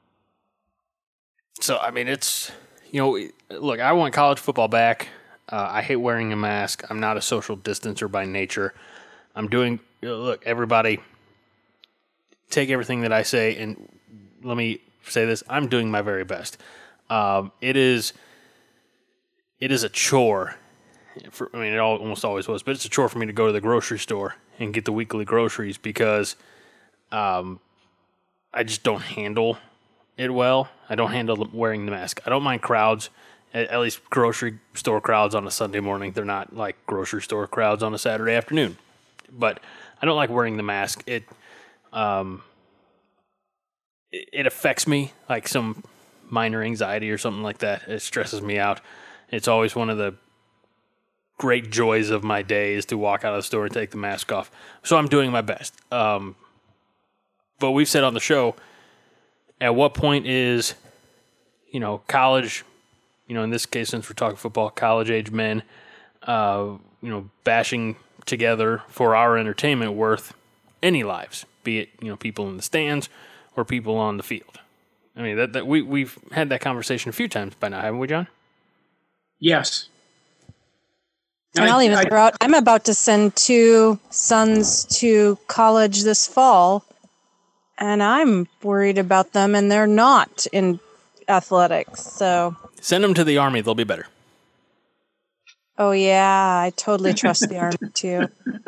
Speaker 3: so, I mean, it's, you know, look, I want college football back. Uh, I hate wearing a mask. I'm not a social distancer by nature. I'm doing, look, everybody, take everything that I say, and let me say this, I'm doing my very best. Um, it is it is a chore. For, I mean, it all, almost always was, but it's a chore for me to go to the grocery store and get the weekly groceries because um, I just don't handle it well. I don't handle wearing the mask. I don't mind crowds, at, at least grocery store crowds on a Sunday morning. They're not like grocery store crowds on a Saturday afternoon. But I don't like wearing the mask. It Um, it, it affects me, like some minor anxiety or something like that. It stresses me out. It's always one of the great joys of my day is to walk out of the store and take the mask off. So I'm doing my best. Um, but we've said on the show, at what point is, you know, college, you know, in this case, since we're talking football, college-age men, uh, you know, bashing together for our entertainment worth any lives, be it, you know, people in the stands or people on the field. I mean, that, that we, we've had that conversation a few times by now, haven't we, John?
Speaker 4: Yes.
Speaker 5: And I'll even throw out, I'm about to send two sons to college this fall, and I'm worried about them, and they're not in athletics. So
Speaker 3: send them to the Army; they'll be better.
Speaker 5: Oh yeah, I totally trust the Army too.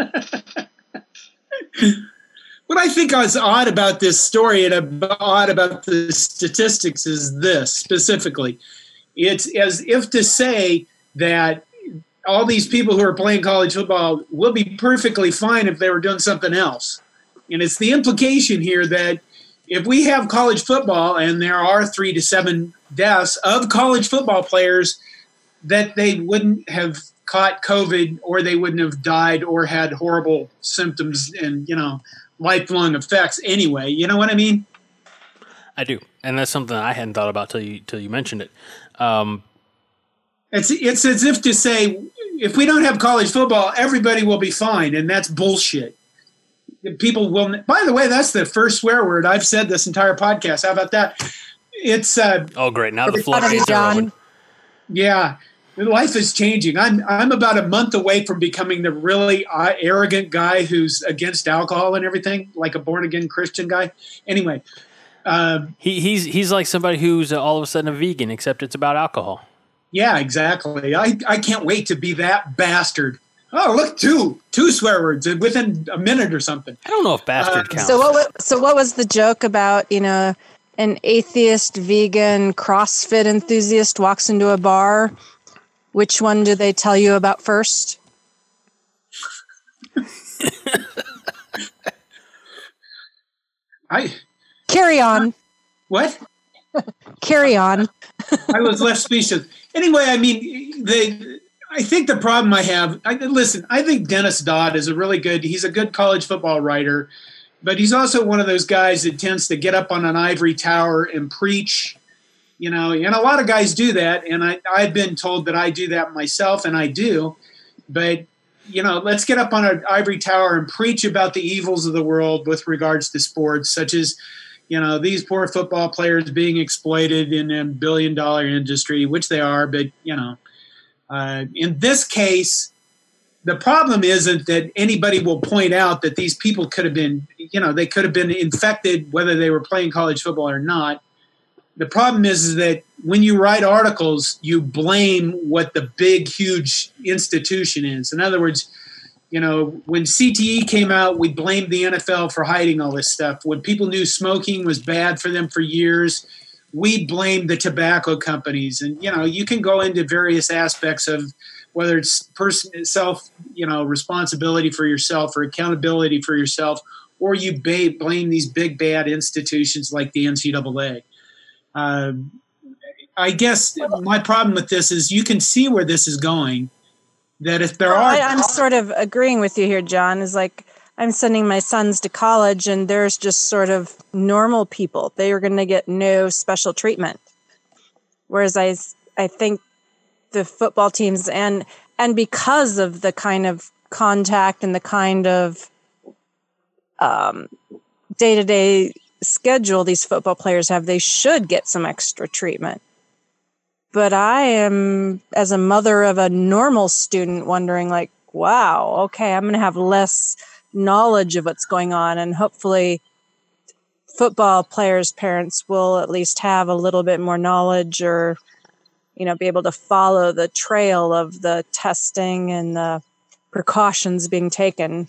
Speaker 4: What I think is odd about this story and odd about the statistics is this specifically. It's as if to say that all these people who are playing college football will be perfectly fine if they were doing something else. And it's the implication here that if we have college football and there are three to seven deaths of college football players, that they wouldn't have caught COVID or they wouldn't have died or had horrible symptoms and, you know, lifelong effects anyway. You know what I mean?
Speaker 3: I do. And that's something I hadn't thought about till you, till you mentioned it. Um,
Speaker 4: it's, it's as if to say, if we don't have college football, everybody will be fine. And that's bullshit. People will, by the way, that's the first swear word I've said this entire podcast. How about that? It's, uh,
Speaker 3: oh, great. Now the floodgates are open.
Speaker 4: Yeah. Life is changing. I'm I'm about a month away from becoming the really uh, arrogant guy who's against alcohol and everything, like a born again Christian guy. Anyway, um,
Speaker 3: he he's he's like somebody who's uh, all of a sudden a vegan, except it's about alcohol.
Speaker 4: Yeah, exactly. I I can't wait to be that bastard. Oh, look, two two swear words within a minute or something.
Speaker 3: I don't know if bastard uh, counts.
Speaker 5: So what? So what was the joke about? You know, an atheist, vegan, CrossFit enthusiast walks into a bar. Which one do they tell you about first?
Speaker 4: I
Speaker 5: carry on.
Speaker 4: What?
Speaker 5: Carry on.
Speaker 4: I was left speechless. Anyway, I mean, they. I think the problem I have. I, listen, I think Dennis Dodd is a really good. He's a good college football writer, but he's also one of those guys that tends to get up on an ivory tower and preach. You know, and a lot of guys do that, and I, I've been told that I do that myself, and I do. But, you know, let's get up on an ivory tower and preach about the evils of the world with regards to sports, such as, you know, these poor football players being exploited in a billion-dollar industry, which they are. But, you know, uh, in this case, the problem isn't that anybody will point out that these people could have been, you know, they could have been infected whether they were playing college football or not. The problem is, is that when you write articles, you blame what the big, huge institution is. In other words, you know, when C T E came out, we blamed the N F L for hiding all this stuff. When people knew smoking was bad for them for years, we blamed the tobacco companies. And, you know, you can go into various aspects of whether it's person, self, you know, responsibility for yourself or accountability for yourself, or you ba- blame these big, bad institutions like the N C double A. Uh, I guess my problem with this is you can see where this is going. That if there
Speaker 5: well,
Speaker 4: are,
Speaker 5: I, I'm sort of agreeing with you here, John. Is like I'm sending my sons to college, and there's just sort of normal people. They are going to get no special treatment. Whereas I, I think the football teams and and because of the kind of contact and the kind of um, day-to-day schedule these football players have, they should get some extra treatment. But I am, as a mother of a normal student, wondering like, wow, okay, I'm going to have less knowledge of what's going on. And hopefully football players' parents will at least have a little bit more knowledge or, you know, be able to follow the trail of the testing and the precautions being taken.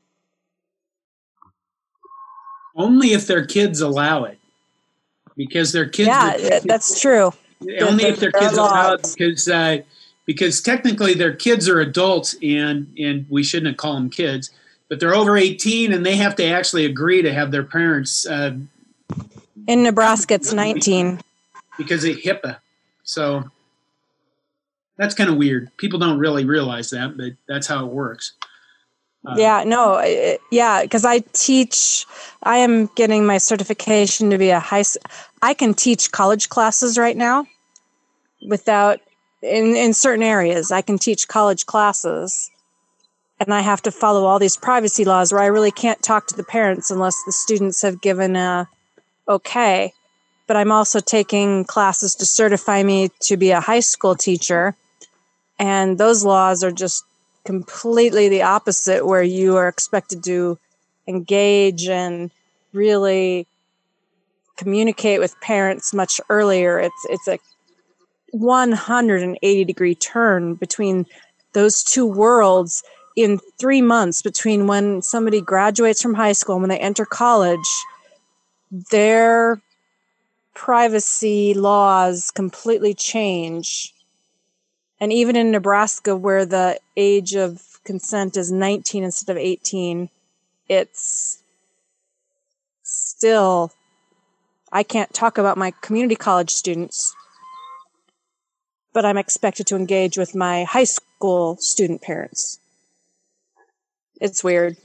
Speaker 4: Only if their kids allow it, because their kids.
Speaker 5: Yeah,
Speaker 4: would,
Speaker 5: that's true.
Speaker 4: Only if their kids allow it, because uh, because technically their kids are adults, and and we shouldn't call them kids, but they're over eighteen, and they have to actually agree to have their parents. Uh,
Speaker 5: In Nebraska, it's nineteen
Speaker 4: because of HIPAA. So That's kind of weird. People don't really realize that, but that's how it works. Uh,
Speaker 5: yeah, no, it, yeah, because I teach, I am getting my certification to be a high, I can teach college classes right now without, in, in certain areas, I can teach college classes, and I have to follow all these privacy laws where I really can't talk to the parents unless the students have given a okay. But I'm also taking classes to certify me to be a high school teacher, and those laws are just completely the opposite, where you are expected to engage and really communicate with parents much earlier. It's it's a one hundred eighty degree turn between those two worlds in three months, between when somebody graduates from high school and when they enter college. Their privacy laws completely change. And even in Nebraska, where the age of consent is nineteen instead of eighteen, it's still, I can't talk about my community college students, but I'm expected to engage with my high school student parents. It's weird.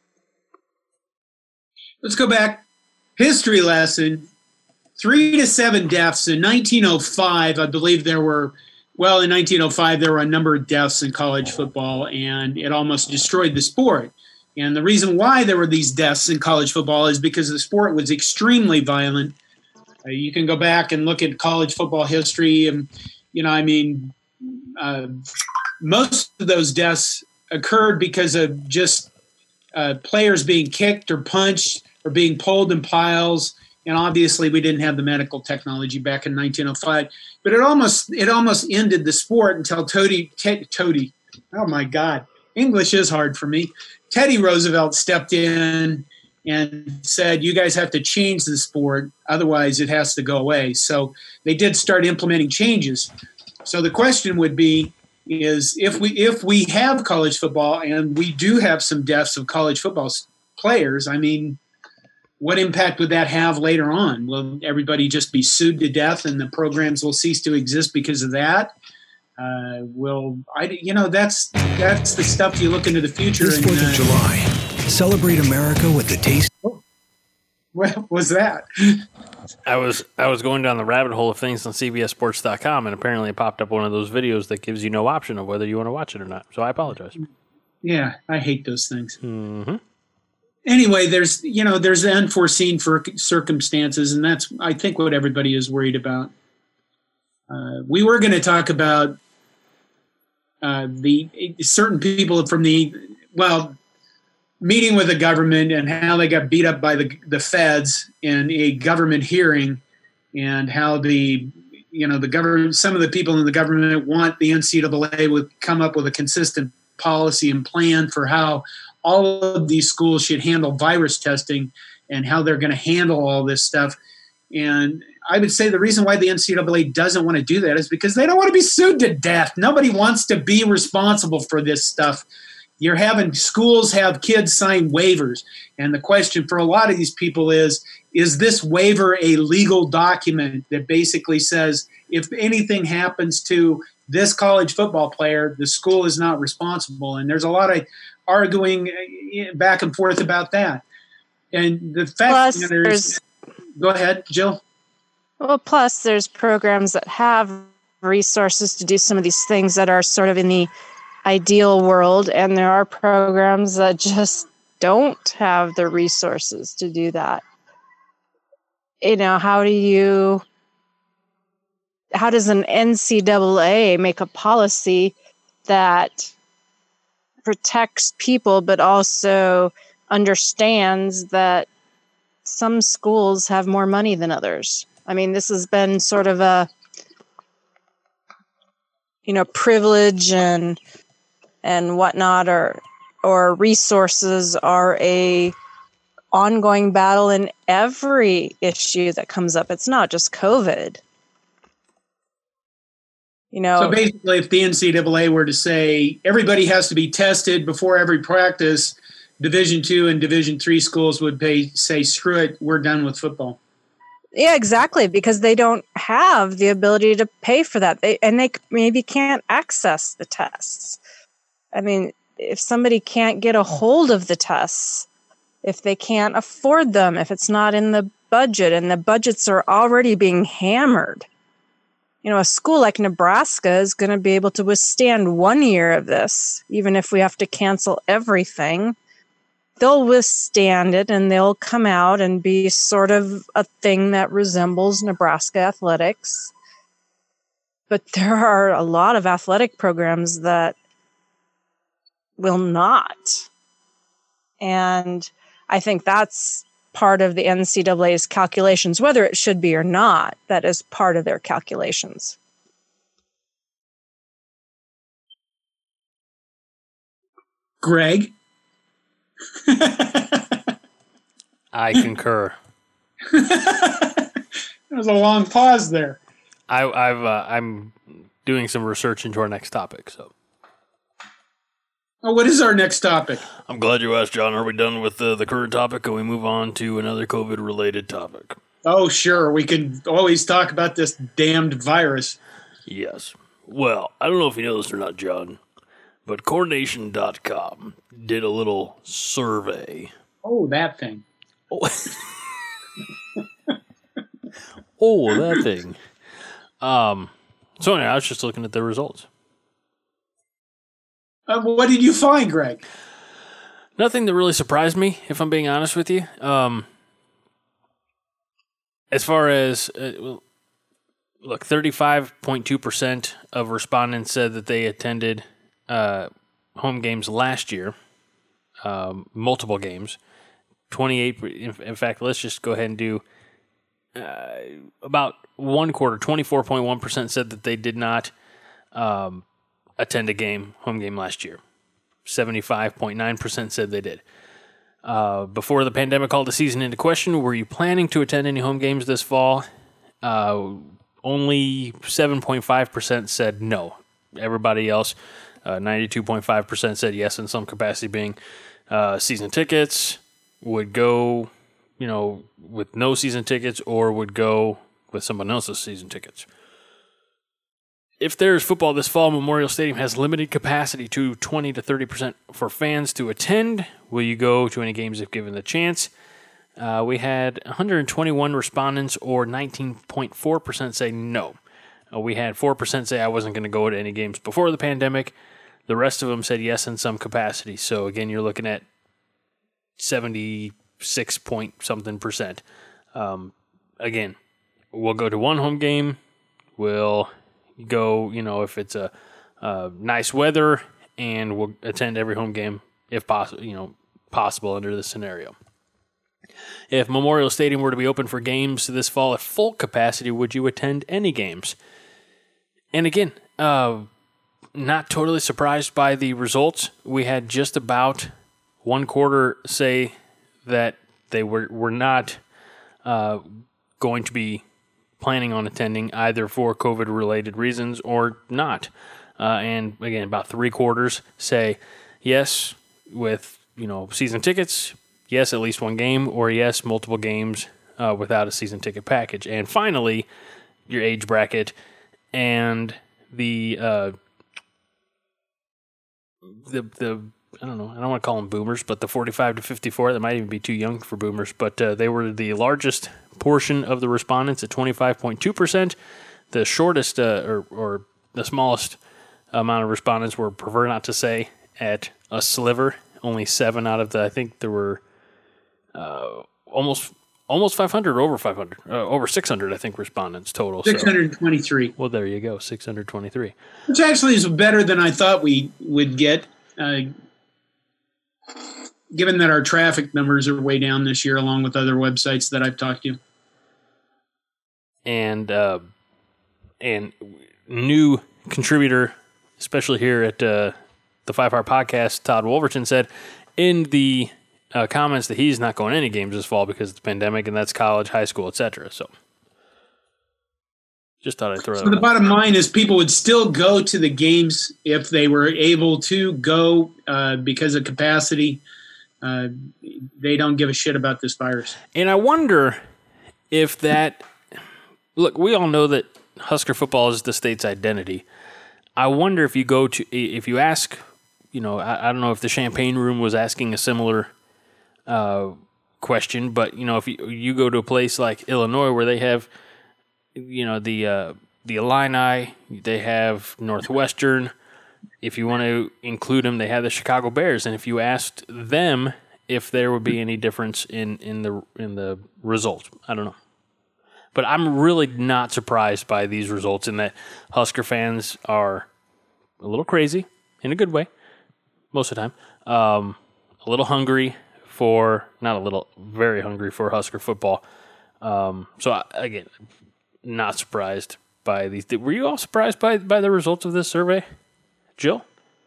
Speaker 4: Let's go back. History lesson. Three to seven deaths in nineteen oh five. I believe there were, well, in nineteen oh five, there were a number of deaths in college football, and it almost destroyed the sport. And the reason why there were these deaths in college football is because the sport was extremely violent. Uh, you can go back and look at college football history, and, you know, I mean, uh, most of those deaths occurred because of just uh, players being kicked or punched or being pulled in piles. And obviously, we didn't have the medical technology back in nineteen oh five. But it almost it almost ended the sport until Tody, Te, Tody, oh my God, English is hard for me. Teddy Roosevelt stepped in and said, you guys have to change the sport, otherwise it has to go away. So they did start implementing changes. So the question would be, is if we if we have college football and we do have some deaths of college football players, I mean, what impact would that have later on? Will everybody just be sued to death and the programs will cease to exist because of that? Uh, will I? You know, that's that's the stuff you look into the future.
Speaker 7: This Fourth of July, celebrate America with the taste.
Speaker 4: Oh, what was that?
Speaker 3: I was I was going down the rabbit hole of things on C B S Sports dot com, and apparently it popped up one of those videos that gives you no option of whether you want to watch it or not. So I apologize.
Speaker 4: Yeah, I hate those things.
Speaker 3: Mm-hmm.
Speaker 4: Anyway, there's you know there's unforeseen for circumstances, and that's I think what everybody is worried about. Uh, we were going to talk about uh, the certain people from the well meeting with the government and how they got beat up by the the feds in a government hearing, and how the you know the government some of the people in the government want the N C double A would come up with a consistent policy and plan for how all of these schools should handle virus testing and how they're going to handle all this stuff. And I would say the reason why the N C double A doesn't want to do that is because they don't want to be sued to death. Nobody wants to be responsible for this stuff. You're having schools have kids sign waivers. And the question for a lot of these people is, is this waiver a legal document that basically says if anything happens to this college football player, the school is not responsible? And there's a lot of arguing back and forth about that. And the fact
Speaker 5: Plus,
Speaker 4: that there's, go ahead, Jill.
Speaker 5: Well, plus there's programs that have resources to do some of these things that are sort of in the ideal world, and there are programs that just don't have the resources to do that. You know, how do you, how does an N C double A make a policy that protects people but also understands that some schools have more money than others? I mean, this has been sort of a, you know, privilege and and whatnot, or or resources are a ongoing battle in every issue that comes up. It's not just COVID. You know,
Speaker 4: so basically, if the N C double A were to say everybody has to be tested before every practice, Division two and Division three schools would pay, say, screw it, we're done with football.
Speaker 5: Yeah, exactly, because they don't have the ability to pay for that. They and they maybe can't access the tests. I mean, if somebody can't get a hold of the tests, if they can't afford them, if it's not in the budget, and the budgets are already being hammered, you know, a school like Nebraska is going to be able to withstand one year of this, even if we have to cancel everything. They'll withstand it, and they'll come out and be sort of a thing that resembles Nebraska athletics. But there are a lot of athletic programs that will not. And I think that's part of the N C double A's calculations, whether it should be or not. That is part of their calculations.
Speaker 4: Greg?
Speaker 3: I concur.
Speaker 4: There was a long pause there.
Speaker 3: I, I've uh, I'm doing some research into our next topic. So,
Speaker 4: Oh, what is our next topic?
Speaker 3: I'm glad you asked, John. Are we done with uh, the current topic, or we move on to another COVID-related topic?
Speaker 4: Oh, sure. We could always talk about this damned virus.
Speaker 3: Yes. Well, I don't know if you know this or not, John, but Corn Nation dot com did a little survey.
Speaker 4: Oh, that thing.
Speaker 3: Oh, oh that thing. Um. So anyway, I was just looking at the results.
Speaker 4: Uh, what did you find, Greg?
Speaker 3: Nothing that really surprised me, if I'm being honest with you. Um. As far as uh, look, thirty-five point two percent of respondents said that they attended uh, home games last year, um, multiple games. twenty-eight. In, in fact, let's just go ahead and do uh, about one quarter. twenty-four point one percent said that they did not um, attend a game, home game last year. seventy-five point nine percent said they did. Uh, before the pandemic called the season into question, were you planning to attend any home games this fall? Uh, only seven point five percent said no. Everybody else, uh, ninety-two point five percent said yes in some capacity, being uh, season tickets, would go, you know, with no season tickets, or would go with someone else's season tickets. If there's football this fall, Memorial Stadium has limited capacity to twenty to thirty percent for fans to attend. Will you go to any games if given the chance? Uh, we had one hundred twenty-one respondents, or nineteen point four percent say no. Uh, we had four percent say I wasn't going to go to any games before the pandemic. The rest of them said yes in some capacity. So again, you're looking at seventy-six point something percent. Um, again, we'll go to one home game. We'll go, you know, if it's a, a nice weather, and we'll attend every home game if possible, you know, possible under this scenario. If Memorial Stadium were to be open for games this fall at full capacity, would you attend any games? And again, uh, not totally surprised by the results. We had just about one quarter say that they were, were not uh, going to be planning on attending either for COVID-related reasons or not. Uh, and again, about three quarters say yes with, you know, season tickets, yes, at least one game, or yes, multiple games uh, without a season ticket package. And finally, your age bracket and the uh, the the I don't know, I don't want to call them boomers, but the forty-five to fifty-four, that might even be too young for boomers, but uh, they were the largest portion of the respondents at twenty-five point two percent. The shortest uh, or, or the smallest amount of respondents were prefer not to say at a sliver. Only seven out of the, I think there were uh, almost almost five hundred, or over five hundred, uh, over six hundred, I think, respondents total.
Speaker 4: six hundred twenty-three.
Speaker 3: So, well, there you go, six hundred twenty-three.
Speaker 4: Which actually is better than I thought we would get. Uh, given that our traffic numbers are way down this year, along with other websites that I've talked to.
Speaker 3: And uh, and new contributor, especially here at uh, the Five Hour Podcast, Todd Wolverton said in the uh, comments that he's not going to any games this fall because of the pandemic, and that's college, high school, et cetera. So just thought I'd throw
Speaker 4: so
Speaker 3: that
Speaker 4: the
Speaker 3: out.
Speaker 4: bottom line is people would still go to the games if they were able to go uh, because of capacity. Uh, they don't give a shit about this virus.
Speaker 3: And I wonder if that look, we all know that Husker football is the state's identity. I wonder if you go to if you ask, you know, I, I don't know if the Champaign Room was asking a similar uh, question, but you know, if you, you go to a place like Illinois where they have, you know, the uh, the Illini, they have Northwestern. If you want to include them, they have the Chicago Bears, and if you asked them if there would be any difference in, in the in the results, I don't know. But I'm really not surprised by these results in that Husker fans are a little crazy in a good way most of the time. Um, a little hungry for, not a little, very hungry for Husker football. Um, so, I, again, not surprised by these. Were you all surprised by, by the results of this survey? Jill?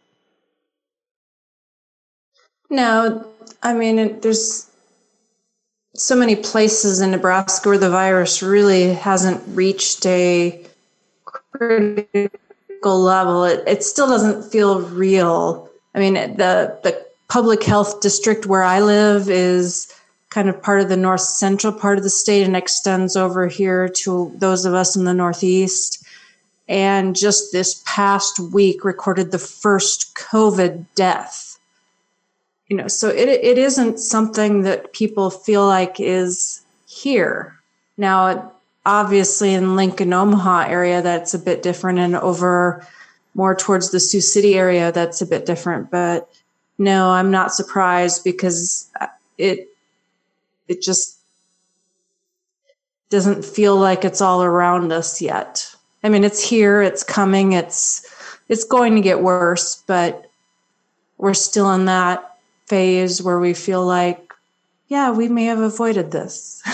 Speaker 5: No, I mean, it, there's so many places in Nebraska where the virus really hasn't reached a critical level. It, it still doesn't feel real. I mean, the the public health district where I live is kind of part of the north central part of the state and extends over here to those of us in the northeast. And just this past week recorded the first COVID death. You know, so it it isn't something that people feel like is here. Now, obviously in Lincoln, Omaha area, that's a bit different, and over more towards the Sioux City area, that's a bit different. But no, I'm not surprised because it it just doesn't feel like it's all around us yet. I mean, it's here, it's coming, it's it's going to get worse, but we're still in that phase where we feel like, yeah, we may have avoided this.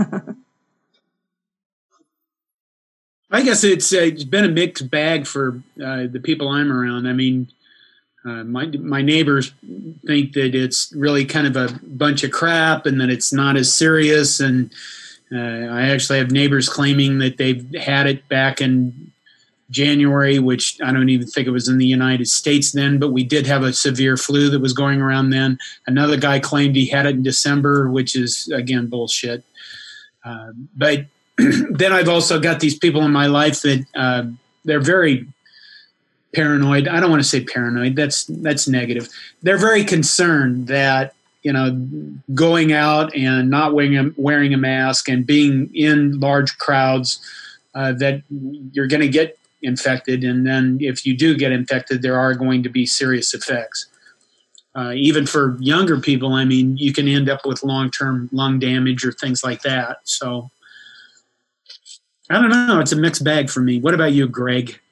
Speaker 4: I guess it's, uh, it's been a mixed bag for uh, the people I'm around. I mean, uh, my my neighbors think that it's really kind of a bunch of crap and that it's not as serious. And uh, I actually have neighbors claiming that they've had it back in January, which I don't even think it was in the United States then, but we did have a severe flu that was going around then. Another guy claimed he had it in December, which is, again, bullshit. Uh, but then I've also got these people in my life that uh, they're very paranoid. I don't want to say paranoid. That's that's negative. They're very concerned that, you know, going out and not wearing a, wearing a mask and being in large crowds, uh, that you're going to get infected, and then if you do get infected, there are going to be serious effects. Uh, even for younger people, I mean, you can end up with long-term lung damage or things like that. So, I don't know. It's a mixed bag for me. What about you, Greg?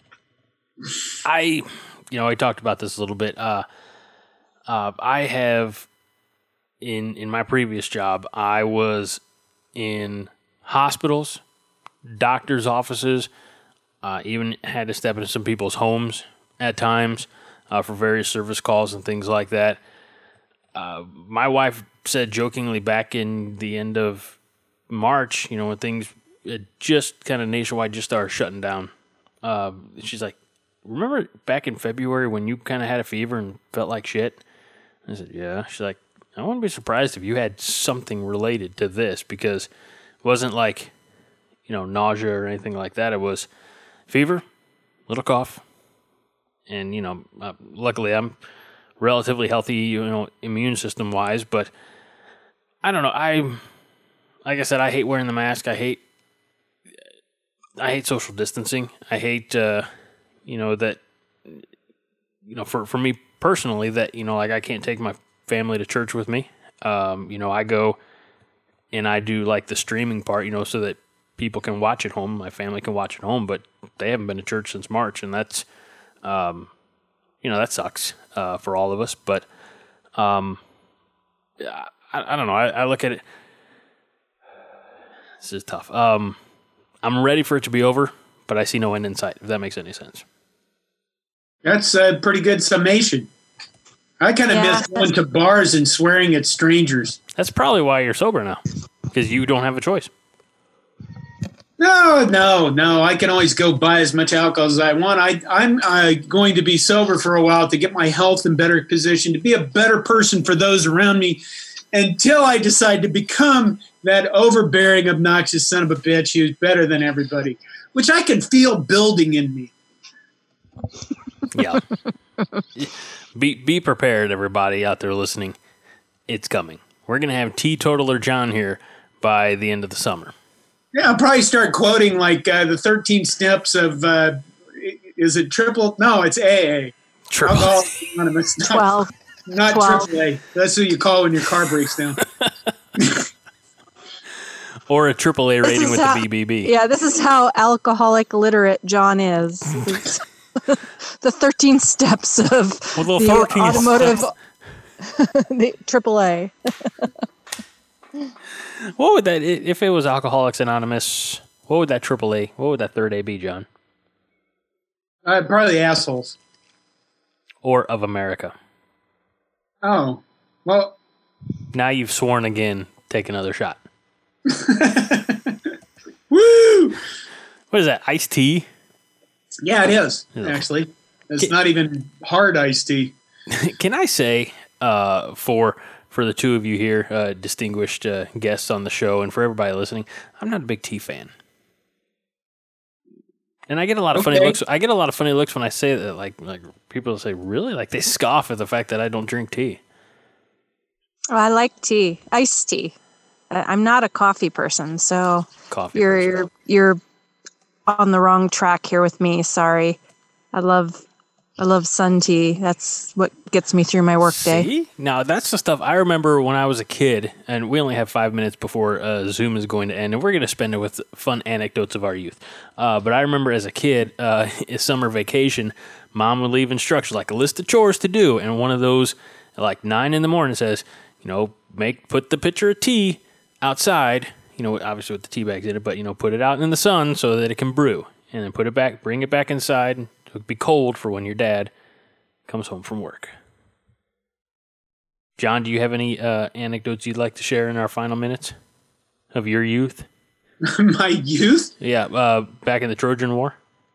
Speaker 3: I, you know, I talked about this a little bit. Uh, uh, I have, in in my previous job, I was in hospitals, doctors' offices. Uh, even had to step into some people's homes at times uh, for various service calls and things like that. Uh, my wife said jokingly back in the end of March, you know, when things just kind of nationwide just started shutting down, uh, she's like, remember back in February when you kind of had a fever and felt like shit? I said, yeah. She's like, I wouldn't be surprised if you had something related to this, because it wasn't like, you know, nausea or anything like that. It was fever, little cough, and, you know, uh, luckily I'm relatively healthy, you know, immune system wise, but I don't know. I, like I said, I hate wearing the mask. I hate, I hate social distancing. I hate, uh, you know, that, you know, for, for me personally, that, you know, like I can't take my family to church with me. Um, you know, I go and I do like the streaming part, you know, so that people can watch at home. My family can watch at home, but they haven't been to church since March, and that's, um, you know, that sucks uh, for all of us. But um, I, I don't know. I, I look at it. This is tough. Um, I'm ready for it to be over, but I see no end in sight, if that makes any sense.
Speaker 4: That's a pretty good summation. I kind of
Speaker 5: Yeah.
Speaker 4: miss going to bars and swearing at strangers.
Speaker 3: That's probably why you're sober now, because you don't have a choice.
Speaker 4: No, no, no. I can always go buy as much alcohol as I want. I, I'm uh, going to be sober for a while to get my health in better position, to be a better person for those around me. until I decide to become that overbearing, obnoxious son of a bitch who's better than everybody, which I can feel building in me.
Speaker 3: Yeah. Be be prepared, everybody out there listening. It's coming. We're going to have Teetotaler John here by the end of the summer.
Speaker 4: Yeah, I'll probably start quoting like uh, the thirteen steps of, uh, is it triple? No, it's A A.
Speaker 3: Triple
Speaker 4: Alcohol Anonymous. Not,
Speaker 5: twelve.
Speaker 4: Not
Speaker 5: twelve.
Speaker 4: triple A. That's who you call when your car breaks down.
Speaker 3: Or a triple A rating
Speaker 5: is
Speaker 3: with
Speaker 5: how-
Speaker 3: the B B B.
Speaker 5: Yeah, this is how alcoholic literate John is. The thirteen steps of
Speaker 3: Well, the
Speaker 5: the
Speaker 3: thirteen
Speaker 5: automotive,
Speaker 3: steps.
Speaker 5: the triple A.
Speaker 3: What would that, if it was Alcoholics Anonymous, what would that triple A, what would that third A be, John?
Speaker 4: Uh, probably assholes.
Speaker 3: Or of America?
Speaker 4: Oh, well,
Speaker 3: Now you've sworn again. Take another shot.
Speaker 4: woo!
Speaker 3: What is that, iced tea?
Speaker 4: Yeah, it is,
Speaker 3: Yeah.
Speaker 4: actually. It's
Speaker 3: Ki-
Speaker 4: not even hard iced tea.
Speaker 3: Can I say, uh, for for the two of you here, uh, distinguished uh, guests on the show, and for everybody listening, I'm not a big tea fan. And I get a lot of funny
Speaker 4: Okay.
Speaker 3: looks. I get a lot of funny looks when I say that. Like, like people say, "Really?" Like they scoff at the fact that I don't drink tea.
Speaker 5: Oh, I like tea, iced tea. Uh, I'm not a coffee person, so
Speaker 3: Coffee.
Speaker 5: you're
Speaker 3: person.
Speaker 5: you're you're on the wrong track here with me. Sorry. I love I love sun tea. That's what gets me through my workday.
Speaker 3: See? Now, that's the stuff I remember when I was a kid, and we only have five minutes before uh, Zoom is going to end, and we're going to spend it with fun anecdotes of our youth. Uh, but I remember as a kid, uh, it's summer vacation, Mom would leave instructions, like a list of chores to do, and one of those, at like nine in the morning, says, you know, make put the pitcher of tea outside, you know, obviously with the tea bags in it, but, you know, put it out in the sun so that it can brew, and then put it back, bring it back inside, and it'll be cold for when your dad comes home from work. John, do you have any uh, anecdotes you'd like to share in our final minutes of your youth?
Speaker 4: My youth?
Speaker 3: Yeah, uh, back in the Trojan War.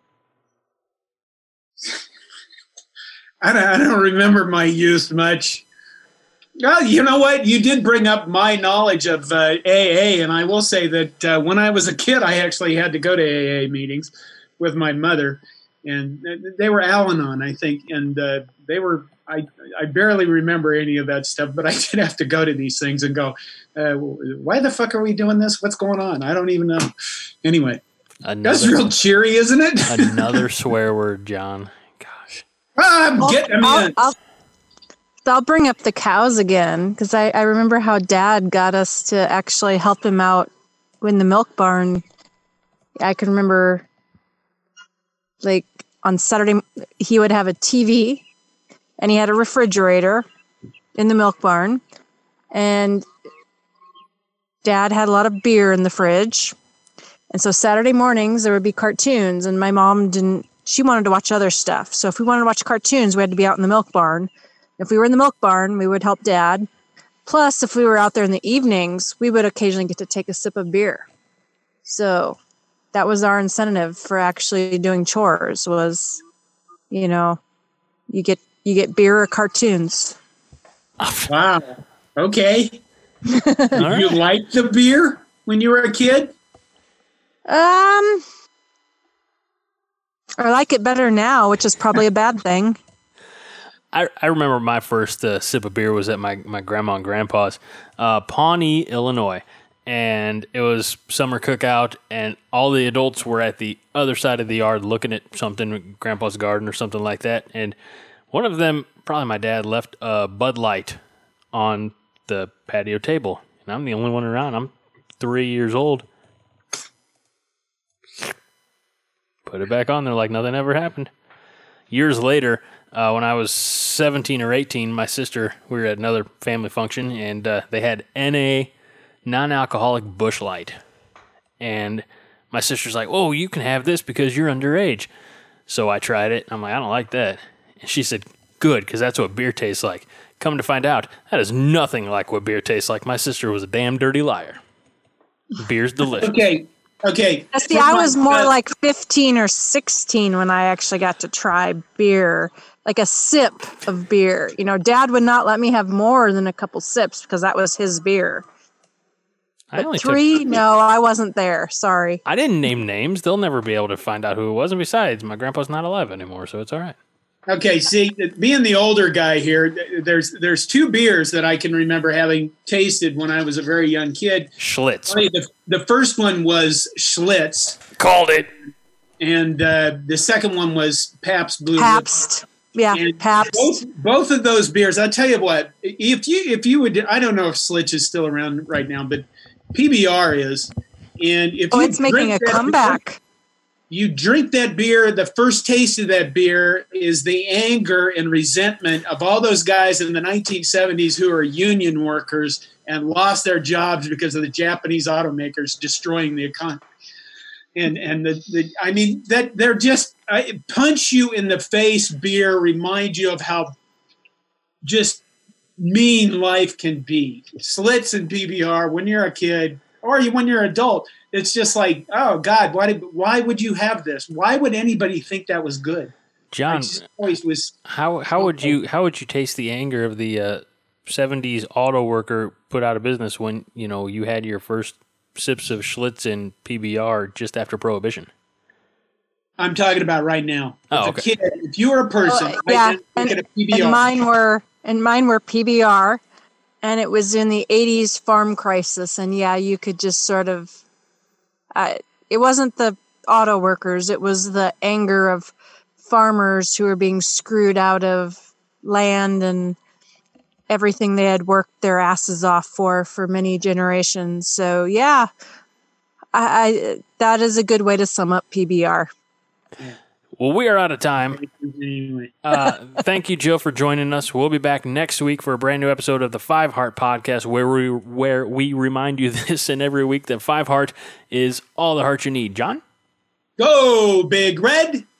Speaker 4: I don't, I don't remember my youth much. Well, you know what? You did bring up my knowledge of uh, A A, and I will say that uh, when I was a kid, I actually had to go to A A meetings with my mother, and they were Al-Anon, I think, and uh, they were. I I barely remember any of that stuff, but I did have to go to these things and go, uh, why the fuck are we doing this? What's going on? I don't even know. Anyway,
Speaker 3: Another,
Speaker 4: that's real cheery, isn't it?
Speaker 3: another swear word, John. Gosh.
Speaker 4: I'm
Speaker 5: I'll,
Speaker 4: getting them
Speaker 5: I'll,
Speaker 4: in.
Speaker 5: I'll, I'll bring up the cows again because I, I remember how Dad got us to actually help him out in the milk barn. I can remember, like, on Saturday, he would have a T V and he had a refrigerator in the milk barn. And Dad had a lot of beer in the fridge. And so Saturday mornings, there would be cartoons, and my mom didn't, she wanted to watch other stuff. So if we wanted to watch cartoons, we had to be out in the milk barn. If we were in the milk barn, we would help Dad. Plus, if we were out there in the evenings, we would occasionally get to take a sip of beer. So that was our incentive for actually doing chores was, you know, you get you get beer or cartoons.
Speaker 4: Wow. Okay.
Speaker 3: All right.
Speaker 4: You liked the beer when you were a kid?
Speaker 5: Um, I like it better now, which is probably a bad thing.
Speaker 3: I, I remember my first uh, sip of beer was at my, my grandma and grandpa's, uh, Pawnee, Illinois. And it was summer cookout, and all the adults were at the other side of the yard looking at something, grandpa's garden or something like that. And one of them, probably my dad, left a Bud Light on the patio table. And I'm the only one around. I'm three years old. Put it back on there like nothing ever happened. Years later, uh, when I was seventeen or eighteen, my sister, we were at another family function, and uh, they had N A non-alcoholic Busch Light. And my sister's like, oh, you can have this because you're underage. So I tried it. I'm like, I don't like that. And she said, good, because that's what beer tastes like. Come to find out, that is nothing like what beer tastes like. My sister was a damn dirty liar. Beer's delicious.
Speaker 4: Okay. Okay.
Speaker 5: See, I was more like fifteen or sixteen when I actually got to try beer. like a sip of beer. You know, Dad would not let me have more than a couple sips because that was his beer.
Speaker 3: I only
Speaker 5: Three?
Speaker 3: Took,
Speaker 5: no, I wasn't there. Sorry.
Speaker 3: I didn't name names. They'll never be able to find out who it was. And besides, my grandpa's not alive anymore, so it's all right.
Speaker 4: Okay, see, being the older guy here, there's there's two beers that I can remember having tasted when I was a very young kid.
Speaker 3: Schlitz.
Speaker 4: The, the first one was Schlitz.
Speaker 3: Called it.
Speaker 4: And uh, the second one was Pabst Blue.
Speaker 5: Pabst. Yeah,
Speaker 4: and
Speaker 5: Pabst.
Speaker 4: Both, both of those beers, I'll tell you what, if you if you would, I don't know if Schlitz is still around right now, but P B R is. And if
Speaker 5: oh,
Speaker 4: you
Speaker 5: it's making a
Speaker 4: that
Speaker 5: comeback.
Speaker 4: Beer, you drink that beer, the first taste of that beer is the anger and resentment of all those guys in the nineteen seventies who are union workers and lost their jobs because of the Japanese automakers destroying the economy. And and the, the I mean that they're just I, punch you in the face beer remind you of how just mean life can be. Schlitz and P B R when you're a kid or you, when you're an adult, it's just like, oh God, why did why would you have this? Why would anybody think that was good?
Speaker 3: John,
Speaker 4: always was.
Speaker 3: How how would you how would you taste the anger of the uh, seventies auto worker put out of business when you know you had your first sips of Schlitz and P B R just after Prohibition?
Speaker 4: I'm talking about right now.
Speaker 3: Oh,
Speaker 4: if
Speaker 3: okay.
Speaker 4: a kid, if you were a person,
Speaker 5: oh, yeah,
Speaker 4: I
Speaker 5: and,
Speaker 4: a P B R.
Speaker 5: and mine were and mine were P B R, and it was in the eighties farm crisis, and yeah, you could just sort of. Uh, it wasn't the auto workers; it was the anger of farmers who were being screwed out of land and everything they had worked their asses off for for many generations. So yeah, I, I that is a good way to sum up P B R.
Speaker 3: Well, we are out of time. Uh, thank you, Joe, for joining us. We'll be back next week for a brand new episode of the Five Heart Podcast, where we where we remind you this and every week that Five Heart is all the heart you need. John?
Speaker 4: Go, Big Red!